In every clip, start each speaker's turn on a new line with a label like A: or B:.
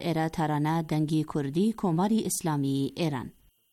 A: ایره ترانه دنگی کردی کماری اسلامی ایران.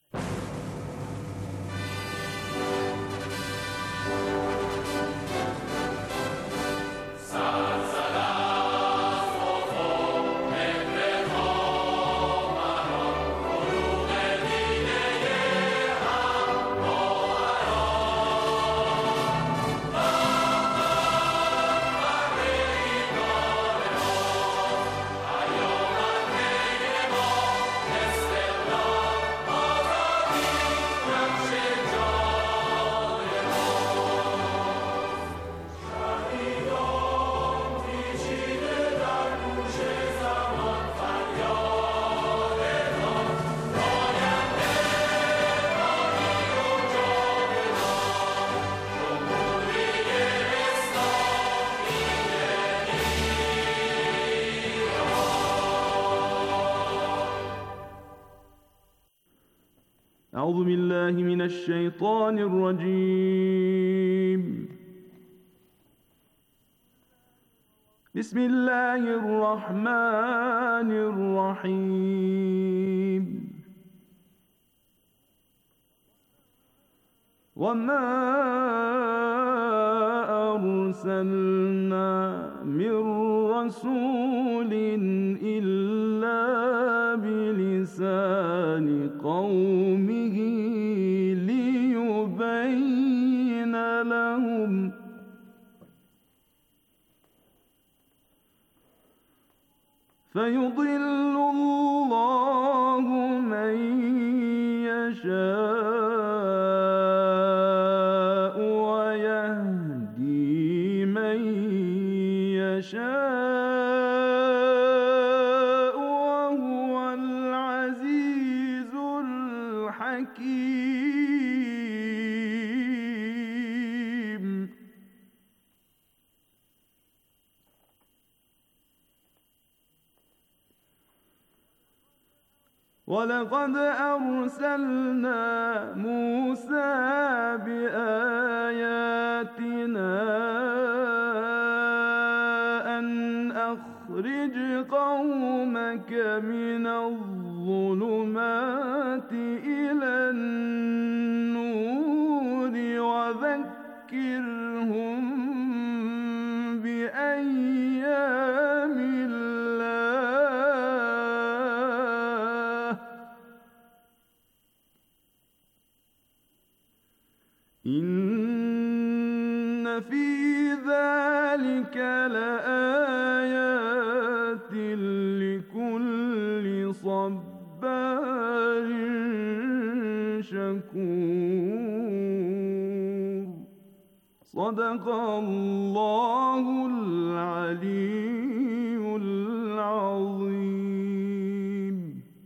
B: أعوذ بالله من الشيطان الرجيم. بسم الله الرحمن الرحيم. وما أرسلنا من رسول إلا بلسان قومه ليبين لهم فيضل الله من يشاء ويهدي من يشاء وهو العزيز الحكيم. ولقد أرسلنا موسى بآياتنا أن أخرج قومك من الظلمات إلى النور وذكرهم بأيام الله إن في ذلك لآيات لكل صبار شكور. صدق الله العلي العظيم.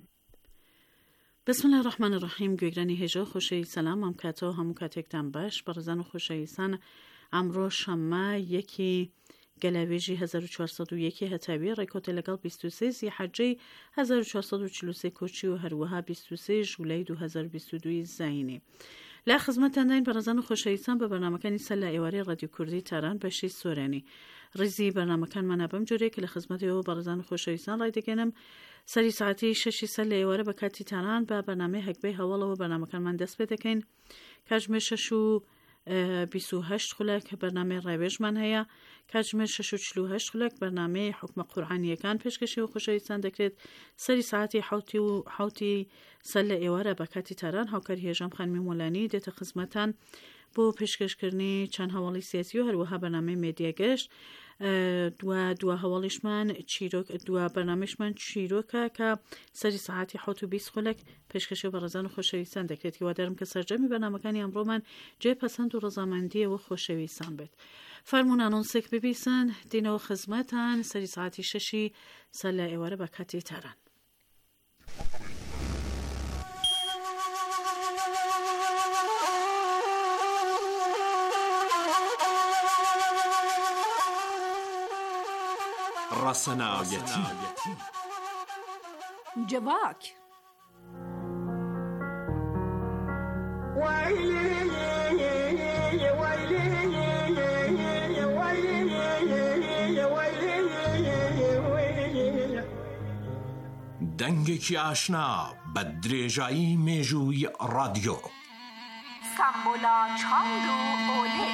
C: بسم الله الرحمن الرحیم. گوگرانی هجا خوشی سلام هم کتا همو کتک دنبش برزن و خوشی سن امرو شمه یکی گلویجی 1401 هتاوی ریکوت لگل 23 زی حجی 1443 کوچی و هروها 23 جولی 2022 زینی. لا خدمتتان داین برزن و خوشی سن به برنامه سلا ایواری رادیو کردی تران بشی سورانی. ریزی برنامه کن من ابم جوری که لخدمت او برزن و خوشی سن رای دگنم سری ساعتی 6 سال ایواره با کتی تران با برنامه حکبه حواله و برنامه کن من دست بده کن کجمه ششو 28 خلک برنامه رویج من هیا کجمه ششو 48 خلک برنامه حکم قرآنی کان پیشکشی و خوشی سن دکرد سری ساعتی حوتی سال ایواره با کتی تران هاکری هجام خانم مولانی دیت خدمتتان بو پیشکش کردنی چند حوالی سیاسی و هر وها برنامه مدیا گشت دو حوالیش من چیروک دو برنامهش من چیروکه که سری ساعتی حوت و 20 خلک پیشکشی و برزن و خوشویستن دکرد که وادرم که سرجمی برنامه کنی امرو من جای پسند و رضامندی و خوشویستن بید فرمون انونسک ببیسن دینو خدمتن سری ساعتی 6 سال ایواره با کتی تران
D: رسنایتی
E: جواک
D: دەنگێکی ئاشنا بە درێژایی مێژووی ڕادیۆ.
E: سامبولا چاند و ئۆلێ.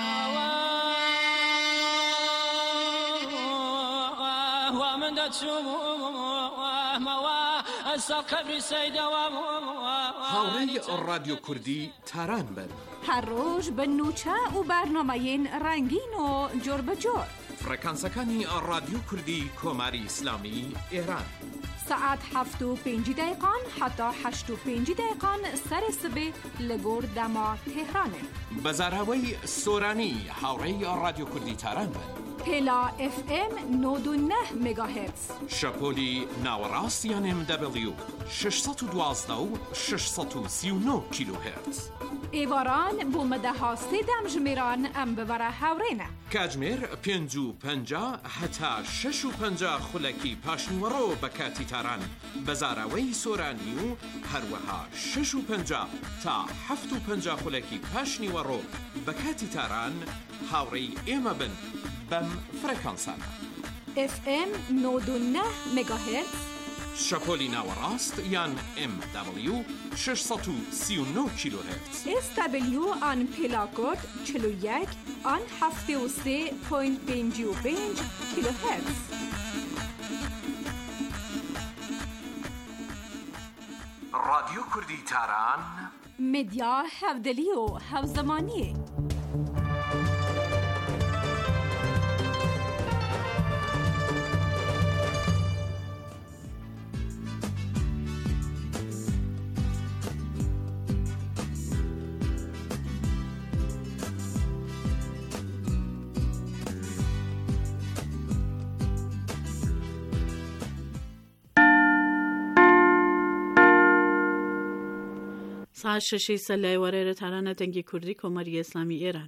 D: هاوڕێی ڕادیۆ کوردی تاران بن.
E: هەر ڕۆژ بە نوچە و بەرنامەیەن ڕەنگین و جۆر بەجۆر.
D: فڕەکانسەکانی ڕادیۆ کوردی کۆماری ئیسلامی ئێران.
E: ساعت 7:05 حتا 8:05 سەری سبێ لە گۆر دەما تێهرانێ.
D: بەزاراوەی سۆرانی هاوڕێی ڕادیۆ کوردی تاران بن.
E: پێلا FM 99 مگاهرتز.
D: شەپۆلی ناوەڕاست یان MW 612 و 639 کیلوهرتز.
E: ئێواران بۆ مەدەها سێدەم ژمێران ئەم ببەرە هاوڕێنە.
D: کاتژمێر 5:50 هەتا 6:50 خولەکی پاشنیوەڕۆ بە کاتی تاران بەزاراوەی سۆرانی و هەروەها 6:50 تا 7:50 خولەکی پاشنیوەڕۆ بە کاتی تاران هاوڕێی ئێمە بن بەم فڕەکانسانە.
E: FM 99 مگاهرتز.
D: شەپۆلی ناوەڕاست یان MW 639 کیلوهرتز.
E: SW آن پێلاکۆد 41 آن 73.55 کیلوهرتز.
D: رادیۆ کوردی تاران
E: مدیا هەودەلی و هەوزەمانیە.
C: ساعت 6 سەلای وەرێرە تارانە دەنگی کوردی کۆمەری ئیسلامی ئێران.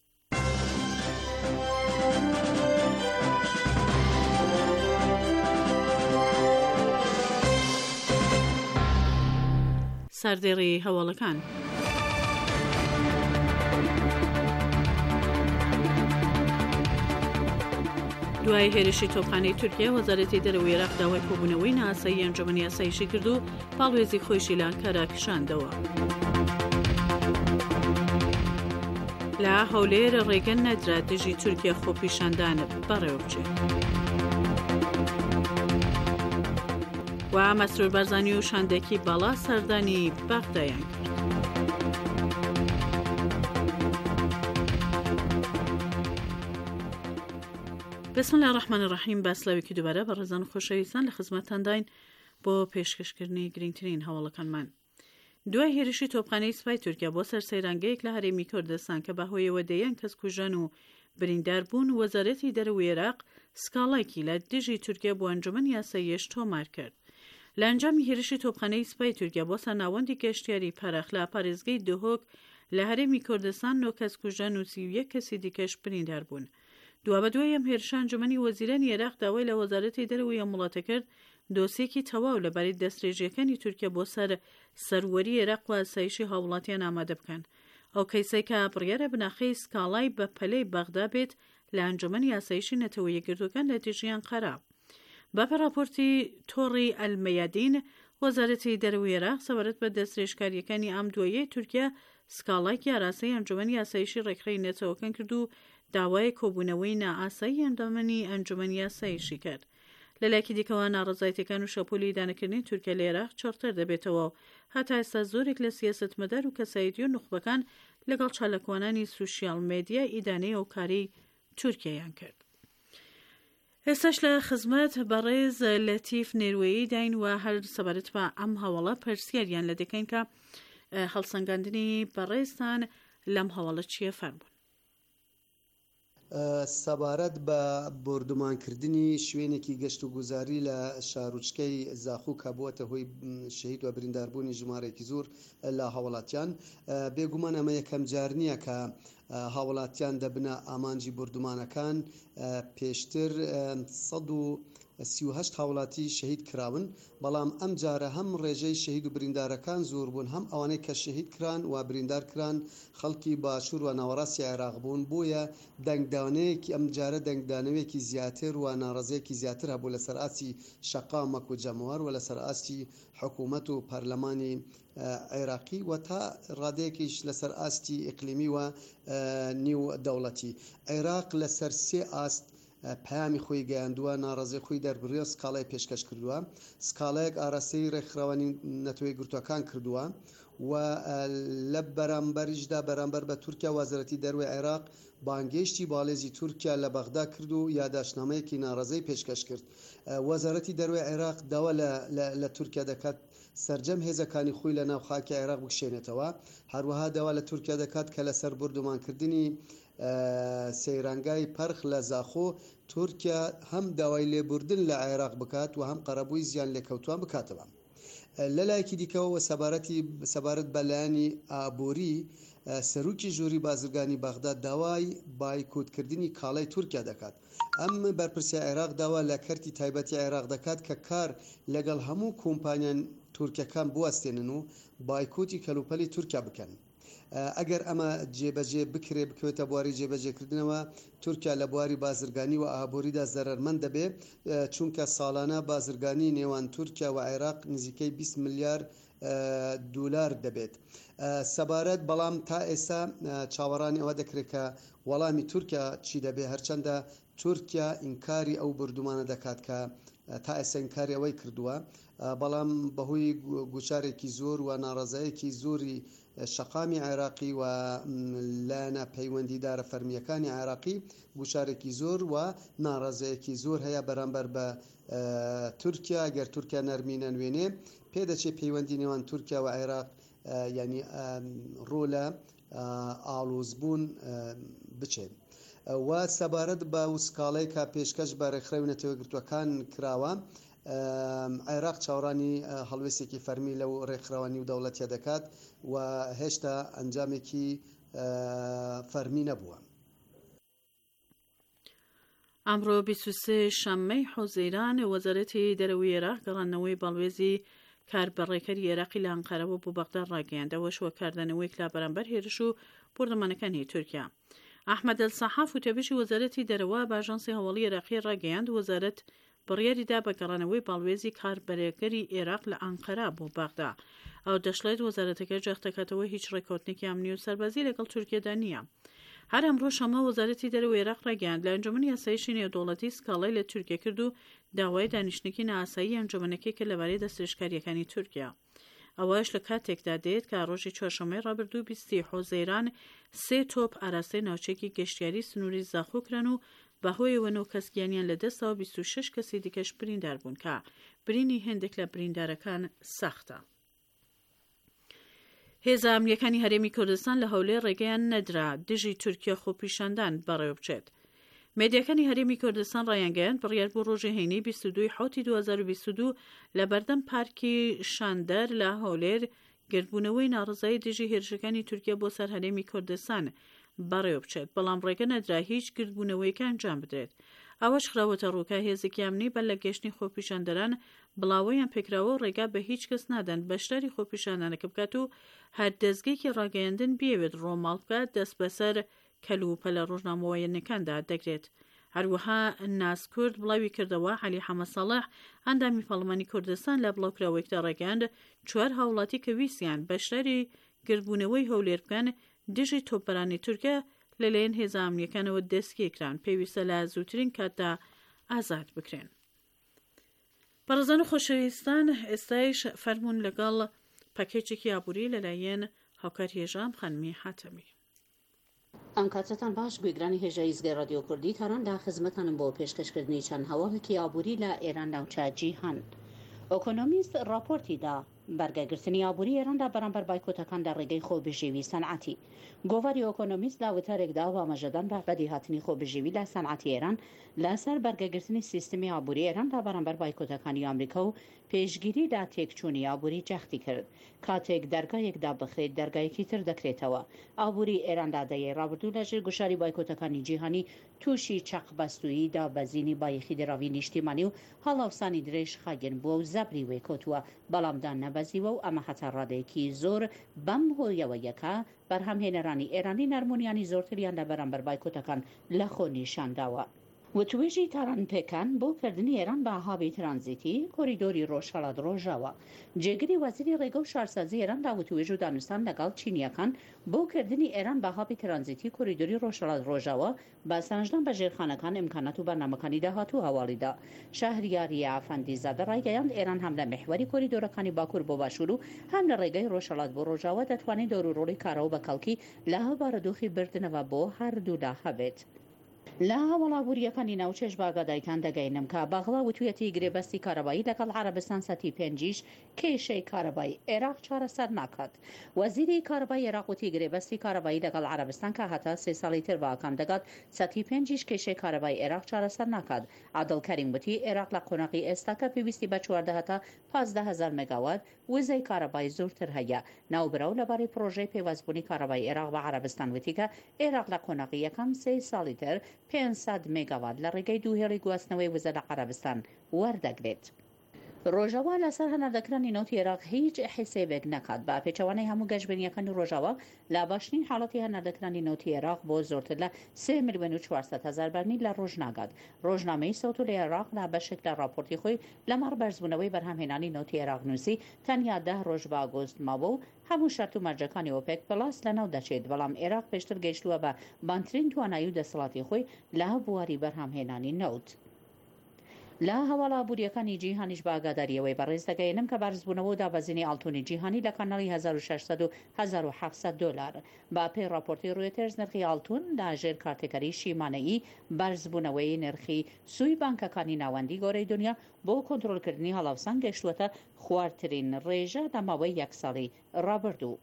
C: سەردێڕی هەواڵەکان. دوای هێرشی تۆپخانەی تورکیا وەزارەتی دەرەوەی عێراق داوای کۆبوونەوەی ناسایی ئەنجومەنی یاساییشی کرد و پاڵوێزی خۆیشی لە ئەنکارا پیشاندەوە. لە هەولێر ڕێگەن نەدرا دژی تورکیا خۆپیشاندانە بەڕێوە بچێت. و مەسرور بارزانی و شاندێکی باڵا سەردانی بەغدایان کرد. بسم الله الرحمن الرحیم. باسلاوێکی دووبارە بە ڕێزان و خۆشەویستان لە خزمەتتانداین بۆ پێشکەشکردنی گرنگترین هەواڵەکانمان. دوای هێرشی تۆپخانەی سوپای تورکیا بۆ سەر سەیرانگەیەک لە هەرێمی کوردستان کە بەهۆیەوە دەیان کەس کوژان و بریندار بوون، وەزارەتی دەرەوەی عێراق سکاڵایەکی لە دژی تورکیا بۆ ئەنجومەنی یاساییش تۆمار کرد. لە ئەنجامی هێرشی تۆپخانەی سوپای تورکیا بۆ سەرناوەندی گەشتیاری پەرەخ لە پارێزگای دهۆک لە هەرێمی کوردستان 9 کەس کوژان و 31 کەسی دیکەش بریندار بوون. دوای ئەم هێرشە ئەنجومەنی وەزیرانی عێراق داوای لە وەزارەتی دەرەوەی ئەم وڵاتە کرد دۆسیەکی تەواو لەبارەی دەستێژیەکانی تورکیا بۆ سەروەری عێراق و ئاسایشی هاوڵاتیان ئامادە بکەن. ئەو کەیسەی کە بڕیارە بناخەی سکاڵای بە پەلەی بەغدا بێت لە ئەنجومەنی یاسایشی نەتەوە یەکگرتوەکان لە دژیان قەرا. بەپێ راپۆرتی تۆڕی ئەلمەیادین، وەزارەتی دەرەوەی عێراق سەبارەت بە دەستێژکاریەکانی ئەم دواییەی تورکیا سکاڵایەکی ئاراسەی ئەنجومەنی یاسایشی ڕێکخراوی نەتەوەکان کرد و داوای کۆبوونەوەی نائاسایی ئەنجومەنی ئەنجومەنی یاساییشی کرد. لەلایەکی دیکەوە ناڕەزایەتیەکان و شەپۆلی دانەکردنی تورکیا لە عێراق چۆرتر دەبێتەوە. هەتا ئێستا زۆرێک لە سیاسەتمەدار و کەسایەتی و نوخبەکان لەگەڵ چالاکوانانی سوشیال مێدیا ئیدانەی ئەو کاری تورکیایان کرد. ئێستاش لە خزمەت بەڕێز لەتیف نێروەیی داین و هەر سەبارەت بە ئەم هەواڵە پرسیاریان لە دەکەین کە هەڵسەنگاندنی بەڕێزتان لەم هەواڵە چییە فەرموون؟
F: سەبارەت بە بردومانکردنی شوێنێکی گەشت و گوزاری لە شاروچکەی زاخوک کە بووەتە هۆی شەهید و برینداربوونی ژمارەیەکی زۆر لە هاوڵاتیان، بێگومان ئەمە یەکەم جار نییە کە هاوڵاتیان دەبنە ئامانجی بردومانەکان. پێشتر 38 هاوڵاتی شەهید کراون بەڵام ئەم جارە هەم ڕێژەی شەهید و بریندارەکان زۆر بوون هەم ئەوانەی کە شەهید کران و بریندار کران خەڵکی باشوور و ناوەڕاستی عێراق بوون بۆیە دەنگدانەیەکی ئەم جارە دەنگدانەوەیەکی زیاتر و ناڕەزەیەکی زیاتر هەبوو لەسەر ئاسی شەقامەک و جەمەوار و لەسەر ئاستی حکوومەت و پەرلەمانی عێراقی و تا ڕادەیەکیش لەسەر ئاستی ئیقلیمی و نیو دەوڵەتی عێراق لەسەر سێ ئاست پامی خۆی گەیاندووە ناڕەزی خۆی دەربڕیە سکاڵای پێشکەش کردووە سکاڵایەک ئاراستەی ڕێکخراوانی نەتەوەی گرتوەکان کردووە و لە بەرامبەریشدا بەرامبەر بە تورکیا وەزارەتی دەروێ عێراق بانگێشتی باڵێزی تورکیا لە بەغدا کرد و یاداشنامەیەکی ناڕەزەی پێشکەش کرد وەزارەتی دەروێ عێراق داوا لە تورکیا دەکات سەرجەم هێزەکانی خۆی لە ناو خاکی عێراق بکشێنێتەوە هەروەها داوا لە تورکیا دەکات کە لەسەر بردومانکردنی سەیرانگای پەرخ لە زاخۆ تورکیا هەم داوای لێبوردن لە عێراق بکات و هەم قەرەبووی زیان لێکەوتوان بکاتەوە لە لایەکی دیکەوە سەبارەت بەلایانی ئابووری سەرروکی ژووری بازرگانی بەغدا داوای بایکوتکردنی کاڵای تورکیا دەکات ئەم بەرپرسی عێراق داوا لە کەرتی تایبەتی عێراق دەکات کە کار لەگەڵ هەموو کۆمپانیان تورکەکان بوەستێنن و بایکوتی کەلوپەلی تورکیا بکەن ئەگەر ئەمە جێبەجێ بکەوێتە بواری جێبەجێکردنەوە تورکیا لە بواری بازرگانی و ئابووریدا زەرمەند دەبێت چونکە ساڵانە بازرگانی نێوان تورکیا و عێراق نزیکەی 20 میلیارد دولار دەبێت سەبارەت بەڵام تا ئێستا چاوەڕانی ئەوە دەکرێت کە وەڵامی تورکیا چی دەبێت هەرچەندە تورکیا ئینکاری ئەو بردومانە دەکات کە تا ئێستا ئینکاری ئەوەی کردووە بەڵام بەهۆی گوچارێکی زۆر و ناڕەزایەکی زۆری شەقامی عێراقی و لایەنە پەیوەندیدارە فەرمیەکانی عێراقی گوشارێکی زۆر و ناڕەزەیەکی زۆر هەیە بەرامبەر بە تورکیا گەر تورکیا نەرمی نەنوێنێ پێدەچێت پەیوەندی نێوان تورکیا و عێراق ینی ڕۆ لە ئاڵۆزبوون بچێت و سەبارەت بە وسکاڵەی کە پێشکەش بە ڕێکخراوی نەتەوەی گرتووەکان کراوە عێراق چاوەڕانی هەڵوێستێکی فەرمی لەو ڕێکخراوانی و دەوڵەتیە دەکات و هێشتا ئەنجامێکی فەرمی نەبووە.
C: ئەمڕۆ 23 شەممەی حوزەیران وەزارەتی دەرەوەی عێراق گەڕانەوەی بەڵێزی کاربەڕێکەری عێراقی لە ئەنقەرەوە بۆ بەغدا ڕاگەیاندەوە شوەکاردنەوەی کلا بەرامبەر هێرش و بردەمانەکانی تورکیا. ئەحمەد ئەلسەحاف وتێبەشی وەزارەتی دەرەوە بە ئاژانسی هەواڵی عێراقی ڕاگەیاند وەزارەت بڕیاریدا بە گەڕانەوەی باڵوێزی کاربەرێکەری عێراق لە ئەنقەرە بۆ بەغدا ئەو دەشڵێت وەزارەتەکە جەختەکەتەوە هیچ ڕێکەوتنێکی ئەمنی و سەربازی لەگەڵ تورکیادا نییە. هەر ئەمڕۆ شەمە وەزارەتی دەرەوەی عێراق ڕاگەیاند لە ئەنجومەنی یاساییی نێودەوڵەتی سکاڵای لە تورکیا کرد و داوای دانیشتنێکی نائاسایی ئەنجومەنەکەی کە لەبارەی دەستێشکاریەکانی تورکیا ئەوەش لە کاتێکدا دێت کە ڕۆژی چوارشەمەی ڕابردوو 20 حوزەیران 3 تۆپ ئاراستەی ناوچێکی گەشتیاری سنووری زاخۆکران و بەهۆیەوە 9 کەس گیانیان لەدەستەوە 26 کەسی دیکەش بریندار بوون کە برینی هێندێک لە بریندارەکان سەختە. هێزە ئەمنیەکانی هەرێمی کوردستان لە هەولێر ڕێگەیان نەدرا دژی تورکیا خۆپیشاندان بەڕێوە بچێت. مێدیەکانی هەرێمی کوردستان ڕایانگەیاند بڕیار بۆ ڕۆژی هەینەی 22 حوتی 2022 لە بەردەم پارکی شاندەر لە هەولێر گردبوونەوەی ناڕزایی دژی هێرشەکانی تورکیا بۆ سەر هەرێمی کوردستان بەڕێوە بچێت بەڵام ڕێگە نەدرا هیچ گردبوونەوەیەکە ئەنجام بدرێت. ئەوەش خراوەتە ڕووکە هێزێکی ئەمنی بەر لە گەشتنی خۆپیشاندەران بڵاوەیان پێکراوە و ڕێگا بە هیچ کەس نادەن بەشداری خۆپیشاندانەکە بکات و هەر دەستگەیەکی ڕاگەیاندن بێوێت ڕۆماڵ بکات دەست بەسەر کەلوپە لە ڕۆژنامەوەیەنەکاندا دەگرێت. هەروەها ناسکورد بڵاوی کردەوە عەلی حەمەد ساڵح ئەندامی پەرلەمانی کوردستان لە بڵاوکراوەیەکدا ڕاگەیاند 4 هاوڵاتی کە ویستیان بەشداری گردبوونەوەی هەولێر بکەن دژی تۆپبەرانی تورکیا لەلایەن هێزە ئەمنیەکانەوە دەستگیرکران پێویستە لە زووترین کاتدا ئازاد بکرێن. بەڕێزان و خۆشەویستان ئێستایش فەرموون لەگەڵ پاکێجێکی ئابووری لەلایەن هاوکار هێژام خانمی حاتەمی.
A: ئەم کاتتان باش گوێگرانی هێژەی زگەی رادیۆ کوردی تاراندا خزمەتانم بۆ پێشکەشکردنی چەند هەواڵێکی ئابووری لە ئێران ناوچە جیهان. ئۆکۆنۆمیست راپۆرتی دا بەرگەگرتنی ئابووری ئێراندا بەرامبەر بایکۆتەکان لە ڕێگەی خۆبژێوی سەنعەتی. گۆڤاری ئۆکۆنۆمیست لە وتارێکدا وامەژەدان بە بەدیهاتنی خۆبژێوی لە سەنعەتی ئێران لەسەر بەرگەگرتنی سیستمی ئابووری ئێراندا بەرامبەر بایکۆتەکانی ئەمریکا و پێشگیری لە تێکچوونی ئابووری جەختی کرد. کاتێک دەرگایەکدا بخرێت دەرگایەکی تر دەکرێتەوە. ئابووری ئێراندا دەیە ڕابردوو لەژێر گوشاری بایکۆتەکانی جیهانی تووشی چەقبەستویی دابەزینی بایەخی دراوی نیشتیمانی و هەڵاوسانی درێژ خاگن بووە و زەبری وێ کۆتووە بەڵامدان نەبەزیوە و ئەمە هەتا ڕادەیەکی زۆر بەم هۆیەوە یەکە بەرهەمهێنەرانی ئێرانی نەرمونیانی زۆرتریان لە بەرامبەر بایکۆتەکان لە خۆ نیشانداوە. وتوێژی تارانپێکان بۆ کردنی ئێران بە هاوی ترانزیتی کۆریدۆری ڕۆژهەڵات ڕۆژاوە. جێگری وەزیری ڕێگە و شارسازی ئێران دا وتوێژ و دانوستان لەگەڵ چینیەکان بۆ کردنی ئێران بە هاوی ترانزیتی کۆریدۆری ڕۆژهەڵات ڕۆژاوە بە سەنجدان بە ژێرخانەکان ئیمکانات و بەرنامەکانی داهاتوو هەواڵیدا. شەهریاری ئافەندیزادە ڕایگەیاند ئێران هەم لە محوەری کۆریدۆرەکانی باکوور بۆ باشوور و هەم لە ڕێگەی ڕۆژهەڵات بۆ ڕۆژاوە دەتوانێت دەوروڕۆڵی کارەوە بە کەڵکی لە هەبارەدۆخی بردنەوە بۆ هەردوو لا هەبێت. لە هەوڵابووریەکانی ناوچێژ باگادایتان دەگەینم کە باغڵا وتوێتی گرێبەستی کارەبایی لەگەڵ عەرەبستان سەتی پێنجیش کێشەی کارەبایی عێراق چارەسەر ناکات. وەزیری کارەبایی عێراق وتی گرێبەستی کارەبایی لەگەڵ عەرەبستان کە هەتا 3 ساڵی تر باکان دەگات سەتی پێنجیش کێشەی کارەبایی عێراق چارەسەر ناکات. عادڵکەریم وتی عێراق لە قۆناغی ئێستا کە پێویستی بە 14 هەتا 15000 مێگاوات وزەی کارەبایی زۆرتر هەیە. ناوبراو لەبارەی پرۆژەی پێوەستبوونی کارەبایی عێراق بە عەرەبستان وتی کە عێراق لە قۆناغی یەکەم 3 ساڵی تر 500 مێگاوات لە ڕێگەی دووهێڵی گواستنەوەی وزە لە عەرەبستان وەردەگرێت. ڕۆژاوا لەسەر هەناردەکرانی نەوتی عێراق هیچ حسێبێک نەکات بە پێچەوانەی هەموو گەشتبینیەکانی ڕۆژاوا لە باشترین حاڵەتی هەناردەکرانی نەوتی عێراق بۆ زۆرتر لە 3,400,000 بەرمیل لە ڕۆژ ناگات. ڕۆژنامەی سەوت لە عێراق لە بەشێک لە راپۆرتی خۆی لەمەڕ بەرزبوونەوەی بەرهەمهێنانی نەوتی عێراق نووسی تەنیا 10 ڕۆژ بە ئاگۆست ماوە و هەموو شەرت و مەرجەکانی ئۆپێک پلاس لەناو دەچێت. بەڵام عێراق پێشتر گەیشتووە بە بانترین توانایی و دەسەڵاتی خۆی لە بواری بەرهەمهێنانی نەوت. لە هەواڵابووریەکانی جیهانیش بە ئاگاداریەوەی بەڕێز دەگەێنم کە بارزبوونەوە و دابەزینی ئاڵتوونی جیهانی لە کاناڵی 1600 و 1700 دلار. با پێی راپۆرتی ڕویترز نرخی ئاڵتوون لە ژێر کارتێکەری شیمانەیی بارزبوونەوەی نرخی سووی بانکەکانی ناوەندی گۆرەی دنیا بۆ کۆنتڕۆلکردنی هەڵاوسان گەشتووەتە خواردترین ڕێژە لە ماوەی 1 ساڵی ڕابردوو.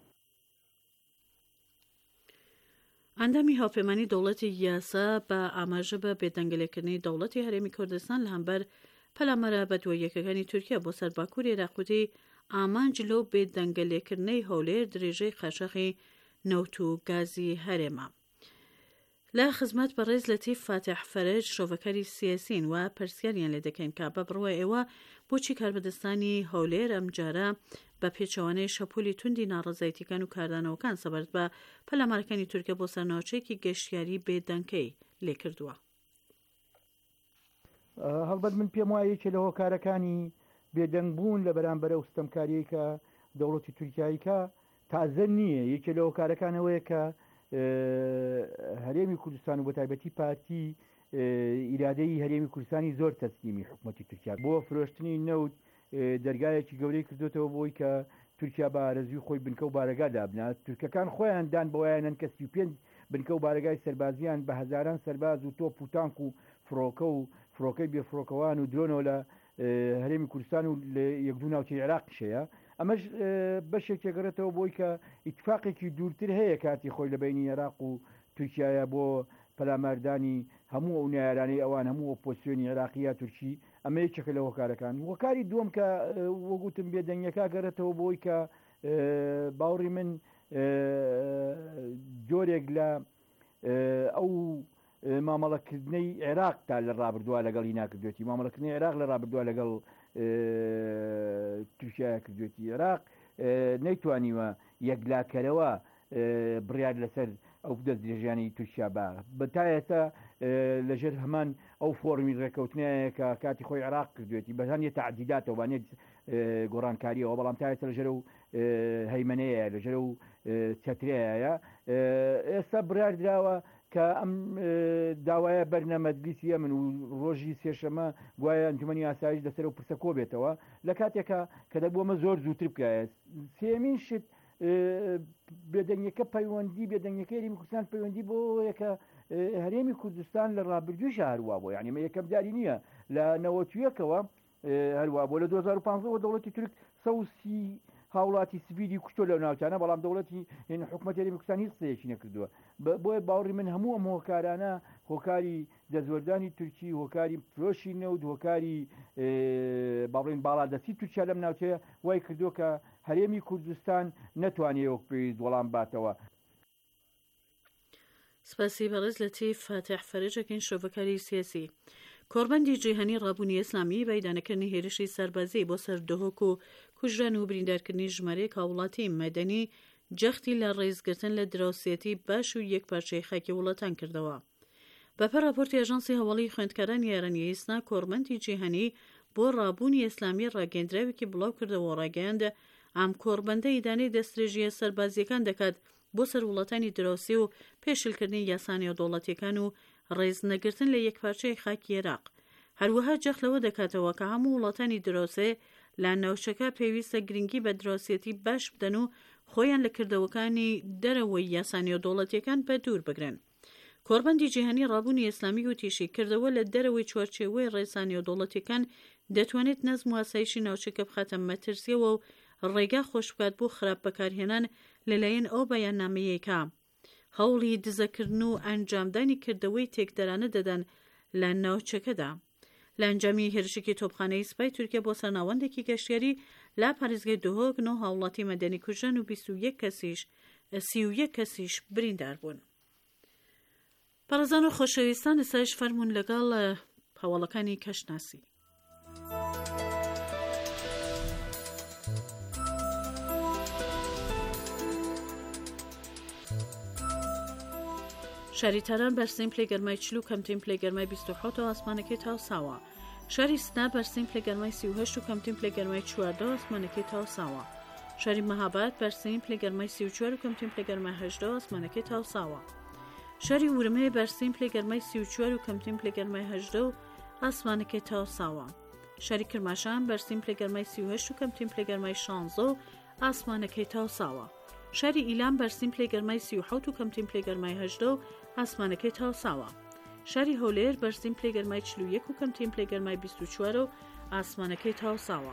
C: ئەندامی هاوپەیمانی دەوڵەتی یاسا بە ئاماژە بە بێدەنگلێکردنی دەوڵەتی هەرێمی کوردستان لە هەمبەر پەلامەرە بەدواییەکەکانی تورکیا بۆ سەرباکوور عێراقوتی ئامانج لەو بێدەنگلێکردنەی هەولێر درێژەی قاچاقی نەوت و گازی هەرێمە. لە خزمەت بەڕێز لەتیف فاتح فەرج شۆڤەکاری سیاسین و پرسیاریان لێ دەکەین کە بەبڕوە ئێوە بۆچی کاربەدەستانی هەولێر ئەمجارە بە پێچەوانەی شەپۆلی توندی ناڕەزایەتیەکان و کاردانەوەکان سەبارەت بە پەلامارەکانی تورکیا بۆ سەرناوچەیەکی گەشتیاری بێدەنگەی لێ کردووە.
G: هەڵبەت من پێم وایە یەکێ لە هۆکارەکانی بێدەنگ بوون لە بەرامبەرە و ستەمکاریەی کە دەوڵەتی تورکیاییکە تازە نییە. یەکێ لە هۆکارەکانەوەیە کە هەرێمی کوردستان و بە تایبەتی پارتی ئیرادەی هەرێمی کوردستانی زۆر تەسلیمی حکوومەتی تورکیا بۆ فرۆشتنی نەوت دەرگایەکی گەورەی کردوێتەوە بۆی کە تورکیا بە ئارەزوی خۆی بنکە و بارەگا دابنات. تورکەکان خۆیان دان بەوایانەن کە 35 بنکە و بارەگای سەربازیان بە هەزاران سەرباز و تۆپ و تانک و فڕۆکەی بێفڕۆکەوان و درۆنەوە لە هەرێمی کوردستان و لە یەکدوو ناوچەی عێراقیشەیە. ئەمەش بەشێک تێگەڕێتەوە بۆی کە ئیتفاقێکی دوورتر هەیە کاتی خۆی لە بینی عێراق و تورکیایە بۆ پەلاماردانی هەموو ئەو نایارانەی ئەوان هەموو ئۆپۆزیسیۆنی عێراقیە تورکی. ئەمە یەکێکە لە هۆکارەکان. هۆکاری دووەم کە وەگوتم بێدەنگەکە گەڕێتەوە بۆی کە باوڕی من جۆرێک لە ئەو مامەڵەکردنەی عێراقتا لە ڕابردووە لەگەڵی ناکردوێتی. مامەڵەکردنی عێراق لە ڕابردووە لەگەڵ تورکیایە کردوێتی. عێراق نەیتوانیوە یەکلاکەرەوە بڕیار لەسەر ئەو دەست درێژیانی تورکیا بەتایەتە لەژێر هەمان ئەو فۆرمی ڕێکەوتنایە کە کاتی خۆی عێراق کردوێتی بەزان یە تعدیداتەوە وانێت گۆڕانکاریەوە بەڵام تا ئێستا لەژێرە و هەیمەنەیە لەژێرە و چەترەیە. ئێستا بڕیار دراوە کە ئەم داوایە بەرنەمەدلیسی من و ڕۆژی سێشەمە گوایە ئەنجومەنی ئاسایش لەسەر و پرسە کۆ بێتەوە لە کاتێکە کە دەبووەمە زۆر زووتر بکایە. سێمین شت بێدەنگەکە پەیوەندی بێدەنگەکەی هەرێمی کوردستان پەیوەندی بۆ یەکە هەرێمی کوردستان لە ڕابردوویش هەروە بۆ یعنی مە یەکەم جاری نییە لە 91ەوە هەروە بۆ لە 2015 دەوڵەتی تورک 130 هاوڵاتی سڤیلی کوشتۆ لەو ناوچانە بەڵام دەوڵەتی حکوومەتی هەرێمی کوردستان هیچ قسەیەکی نەکردووە بۆیە باوەڕی من هەموو ئەم هۆکارانە هۆکاری دەزوەردانی تورکی هۆکاری فرۆشی نەوت هۆکاری باڵێن باڵادەستی تورکیا لەم ناوچەیە وای کردووە کە هەرێمی کوردستان نەتوانێت وەک پێویست وەڵام باتەوە.
C: سپاسی بەڕێز لەتیف فاتح فەرێجێکین شۆڤەکاری سیاسی کۆربەندی جیهانی ڕابوونی ئیسلامی بەیدانەکردنی هێرشی سەربازی بۆ سەر دۆهۆک و کوژران و بریندارکردنی ژمارەیەک هاوڵاتی مەدەنی جەختی لە ڕێزگرتن لە دراوسێتی باش و یەکپارچەی خاکی وڵاتان کردەوە. بەپەر راپۆرتی ئاژانسی هەواڵی خوێندکارانی یارانیەی ئیسنا کۆربەندی جیهانی بۆ ڕابوونی ئیسلامی ڕاگەیەندراوێکی بڵاو کردەوە ڕاگەیاند ئەم کۆربەندە ئیدانەی دەستدرێژیە سەربازیەکان دەکات بۆ سەر وڵاتانی دراوسێ و پێشلکردنی یاسانیە دەوڵەتیەکان و ڕێزنەگرتن لە یەکپارچەی خاکی عێراق. هەروەها جەخلەوە دەکاتەوە کە هەموو وڵاتانی دراوسێ لە ناوچەکە پێویستە گرنگی بە دراوسێتی باش بدەن و خۆیان لە کردەوەکانی دەرەوەی یاسانیە دەوڵەتیەکان بە دوور بگرن. کۆربەندی جیهانی ڕابوونی ئیسلامی وتیشی کردەوە لە دەرەوەی چوارچێوەی ڕێزانیە دەوڵەتیەکان دەتوانێت نەزم و ئاسایشی ناوچەکە بخاتە مەترسیەوە و ڕێگا خۆش بکات بۆ خراپ بەکارهێنان لەلایەن ئەو بەیاننامەیەکە هەوڵی دزەکردن و ئەنجامدانی کردەوەی تێکدەرانە دەدەن لە ناوچەکەدا. لە ئەنجامی هێرشێکی تۆپخانەی سوپای تورکیا بۆ سەرناوەندێکی گەشتیاری لا پارێزگای دۆهۆک 9 هاوڵاتی مەدەنی کوژان و 31 کەسیش بریندار بوون. پارێزان و خۆشەویستان ئێستاش فەرموون لەگەڵ هەواڵەکانی کەشناسی. شاری تاران بەرسیم پلێگەرمای 40 و کەمترین پلێگەرمای 27 و ئاسمانەکەی تاوساوە. شاری سنا بەرسیم پلێگەرمای 38 و کەمترین پلێگەرمای 14 و ئاسمانەکەی تاوساوە. شاری مەهاباد بەرسیم پلێگەرمای 34 و کەمترین پلێگەرمای 18 و ئاسمانەکەی تاوساوە. شاری ورمێ بەرسیم پلێگەرمای 34 و کەمترین پلێگەرمای 18 و ئاسمانەکەی تاوساوە. شاری کرماشان بەرسیم پلێگەرمای 38 و کەمترین پلێگەرمای 16 و ئاسمانەکەی تاوساوە. شاری ئیلام بەرسیم پلێگەرمای 37 و کەمترین پلێگەرمای 18 و ئاسمانەکەی تاوساوە. شاری هەولێر بەرسیم پلێگەرمای 41 و کەمترین پلێگەرمای 24 و ئاسمانەکەی تاوساوە.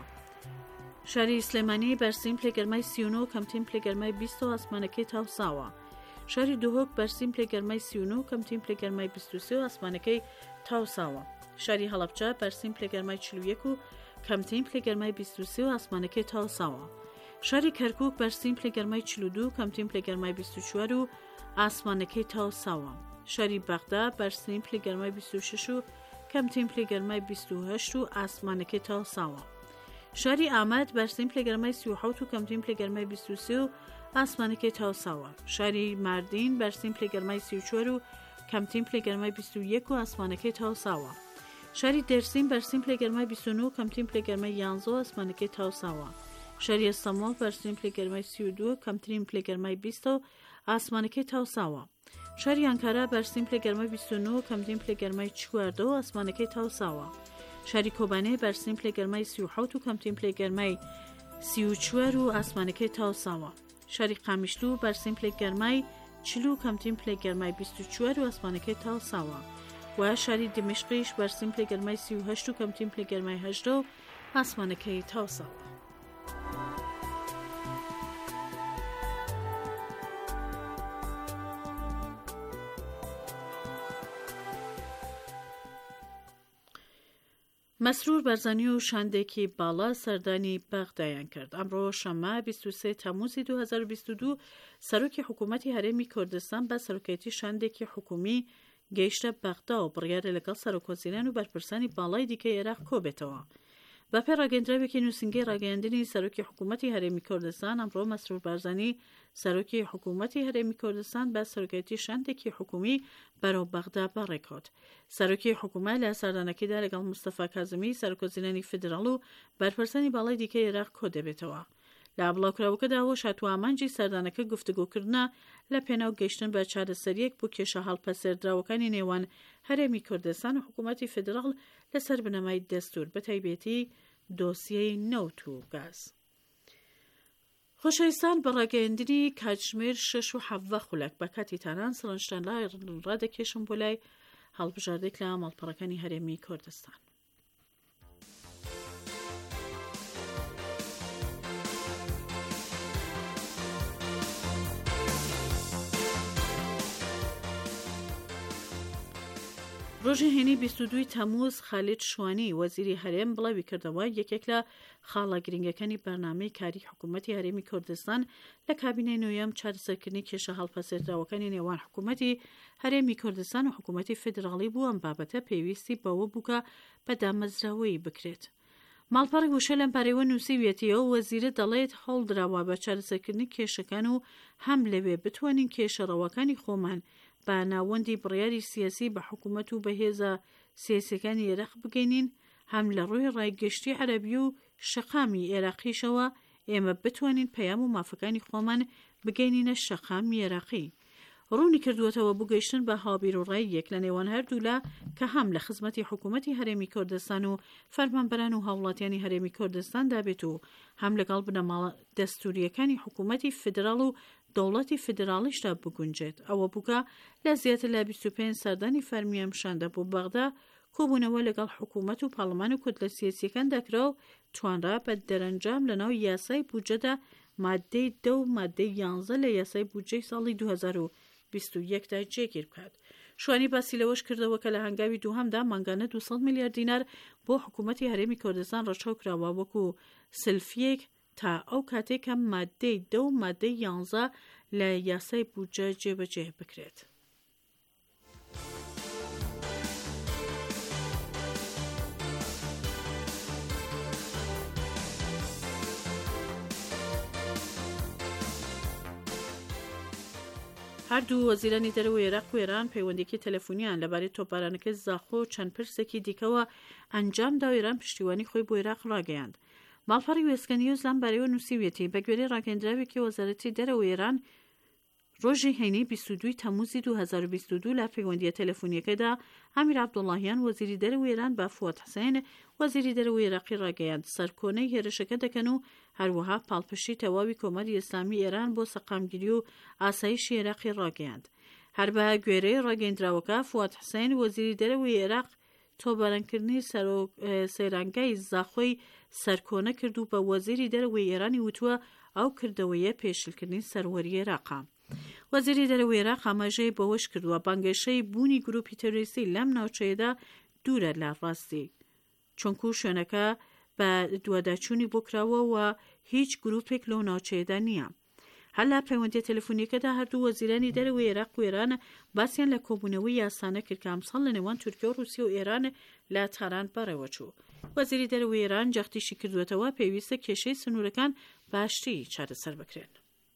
C: شاری سلێمانی بەرسیم پلێگەرمای 39 و کەمترین پلێگەرمای 20 و ئاسمانەکەی تاوساوە. شاری دۆهۆک بەرسیم پلێگەرمای 39 و کەمترین پلێگەرمای 23 و ئاسمانەکەی تاوساوە. شاری هەڵەبجە بەرسیم پلێگەرمای 41 و کەمترین پلێگەرمای 23 و ئاسمانەکەی تاوساوە. شاری کەرکووک بەرسیم پلێگەرمای 42 و کەمترین پلێگەرمای 24 و ئاسمانەکەی تاوساوە. شاری بەغدا بەرسیم پلێگەرمای 26 و کەمترین پلێگەرمای 28 و ئاسمانەکەی تاوساوە. شاری ئاماد بەرسیم پلێگەرمای 37 و کەمترین پلێگەرمای 23 و ئاسمانەکەی تاوساوە. شاری ماردین بەرسیم پلێگەرمای 34 و کەمترین پلێگەرمای 21 و ئاسمانەکەی تاوساوە. شاری دەرسیم بەرسیم پلێگەرمای 29 و کەمترین پلێگەرمای 11 و ئاسمانەکەی تاوساوە. شاری ئەستەمۆ بەرسیم پلێگەرمای 32 و کەمترین پلێگەرمای 20 و ئاسمانەکەی تاوساوە. شاری ئەنکارا بەرسیم پلێگەرمای 29 و کەمترین پلێگەرمای 14 و ئاسمانەکەی تاوساوە. شاری کۆبانێ بەرسیم پلێگەرمای 37 و کەمترین پلێگەرمای 34 و ئاسمانەکەی تاوساوە. شاری قامیشلو بەرسیم پلێگەرمای 40 و کەمترین پلێگەرمای 24 و ئاسمانەکەی تاوساوە. و شاری دمشقیش بەرسیم پلێگەرمای 38 و کەمترین پلێگەرمای 18 و ئاسمانەکەی تاوساوە. مەسرور بەرزانی و شاندێکی باڵا سەردانی بەغدایان کرد. ئەمڕۆ شەمە 23 تەموزی 2022 سەرۆکی حکوومەتی هەرێمی کوردستان بە سەرۆکایەتی شاندێکی حکومی گەیشتە بەغدا و بڕیارە لەگەڵ سەرۆکوەزیران و بەرپرسانی باڵای دیکەی عێراق کۆبێتەوە. بەپێی ڕاگەیەندراوێکی نووسنگەی ڕاگەیاندنی سەرۆکی حکوومەتی هەرێمی کوردستان ئەمڕۆ مەسرور بەرزانی سەرۆکی حکوومەتی هەرێمی کوردستان بە سەرۆکایەتی شاندێکی حکومی بەرەو بەغدا بەڕێکەوت. سەرۆکی حکوومەت لە سەردانەکەیدا لەگەڵ مستەفا کازمی سەرۆکوەزیرانی فیدراڵ و بەرپرسانی باڵای دیکەی عێراق کۆ دەبێتەوە. لە بڵاوکراوەکەدا هۆش هاتووە ئامانجی سەردانەکە گفتوگۆکردنە لە پێناو گەیشتن بە چارەسەریەک بۆ کێشە هەڵپەسێردراوەکانی نێوان هەرێمی کوردستان و حکوومەتی فیدراڵ لەسەر بنەمای دەستور بەتایبەتی دۆسیەی نەوت و گاز. خۆشەویستان بە ڕاگەیاندنی کاتژمێر 6 و 7 خولەک بە کاتی تاران سڵەنشتان لای ڕادەکێشم بۆ لای هەڵبژاردێک لە ماڵپەڕەکانی هەرێمی کوردستان. ڕۆژی هێنی 22 تەمووز خالید شوانی وەزیری هەرێم بڵاوی کردەوە یەکێک لە خاڵە گرنگەکانی بەرنامەی کاری حکوومەتی هەرێمی کوردستان لە کابینەی نوێیەم چارەسەرکردنی کێشە هەڵپەسێردراوەکانی نێوان حکوومەتی هەرێمی کوردستان و حکوومەتی فێدراڵی بوو ئەم بابەتە پێویستی بەوە بووکە بە دامەزراوەی بکرێت. ماڵپەڕی وشە لەم پارەیەوە نووسیویەتیەوە وەزیرە دەڵێت هەڵدراوە بە چارەسەرکردنی کێشەکان و هەم لەوێ بتوانین کێشەڕەوەکانی خۆمان بە ناوەندی بڕیاری سیاسی بە حکوومەت و بەهێزە سیاسەکانی عێراق بگەینین، هەم لە ڕووی ڕایگەشتی عەرەبی و شەقامی عێراقیشەوە ئێمە بتوانین پەیام و مافەکانی خۆمان بگەینینە شەقامی عێراقی. ڕوونی کردووەتەوە بۆ گەیشتن بە هاوبیرۆڕای یەک لە نێوان هەردوولا کە هەم لە خزمەتی حکوومەتی هەرێمی کوردستان و فەرمانبەران و هاوڵاتیانی هەرێمی کوردستان دابێت و هەم لەگەڵ بنەماڵە دەستوریەکانی حکوومەتی فدراڵ و دەوڵەتی فدراڵیشدا بگونجێت. ئەوە بووکە لە زیاتر لە 25 سەردانی فەرمیە شاندا بۆ بەغدا کۆبوونەوە لەگەڵ حکوومەت و پاڵمان و کتلە سیاسیەکان دەکرا و توانرا بە دەرەنجام لەناو یاسای بودجەدا مادەی 10 و مادەی 11 لە یاسای بودجەی ساڵی 2021دا جێگیر بکات. شوانی باسی لەوەش کردەوە کە لە هەنگاوی دووهەمدا مانگانە 200 میلیارد دینار بۆ حکوومەتی هەرێمی کوردستان ڕەچاو کراوە وەکو سلفیەک تا ئەو کاتێک کە مادەی 10 و مادەی 11 لە یاسای بودجە جێبەجێ بکرێت. هەردوو وەزیرانی دەرەوەی عێراق و ئێران پەیوەندیکی تەلەفۆنیان لەبارەی تۆپبارانەکەی زاخۆ و چەند پرسێکی دیکەوە ئەنجامدا و ئێران پشتیوانی خۆی بۆ عێراق ڕاگەیاند. ماڵپەڕی وێسکە نیوز لەم بارەیەوە نووسیویەتی بە گوێرەی ڕاگەیاندراوێکی وەزارەتی دەرەوەی ئێران ڕۆژی هەینی 22 تەمووزی 2022 لە پەیوەندیە تەلەفۆنیەکەدا ئامیر عەبدوڵڵاهیان وەزیری دەرەوەی ئێران بە فواد حوسێن وەزیری دەرەوەی عێراقی ڕاگەیاند سەرکۆنەی هێرشەکە دەکەن و هەروەها پاڵپشتی تەواوی کۆمەری ئیسلامی ئێران بۆ سەقامگیری و ئاسایشی عێراقی ڕاگەیاند. هەر بە گوێرەی ڕاگەیاندراوەکە فواد حوسێن وەزیری دەرەوەی عێراق تۆبارانکردنی سەیرانگای زاخۆی سەرکۆنە کرد و بە وەزیری دەرەوەی ئێرانی وتووە ئەو کردەوەیە پێشلکردنی سەروەری عێراقە. وەزیری دەرەوەی عێراق ئاماژەی بەوەش کردووە بانگێشەی بوونی گروپی تەروریستی لەم ناوچەیەدا دوورە لە ڕاستی، چونکو شوێنەکە بە دوواداچوونی بۆ کراوە و هیچ گروپێک لەو ناوچەیەدا نییە. هەلا پەیوەندیە تەلەفۆنیەکەدا هەردوو وەزیرانی دەرەوەی عێراق و ئێران باسییان لە کۆبوونەوەی یاسانە کرد کە ئەمساڵ لە نێوان تورکیا و رووسیا و ئێران لە تاران بەڕێوە چوو. وەزیری دەرەوەی ئێران جەختیشی کردوێتەوە پێویستە کێشەی سنوورەکان باشتی چارەسەر بکرێن.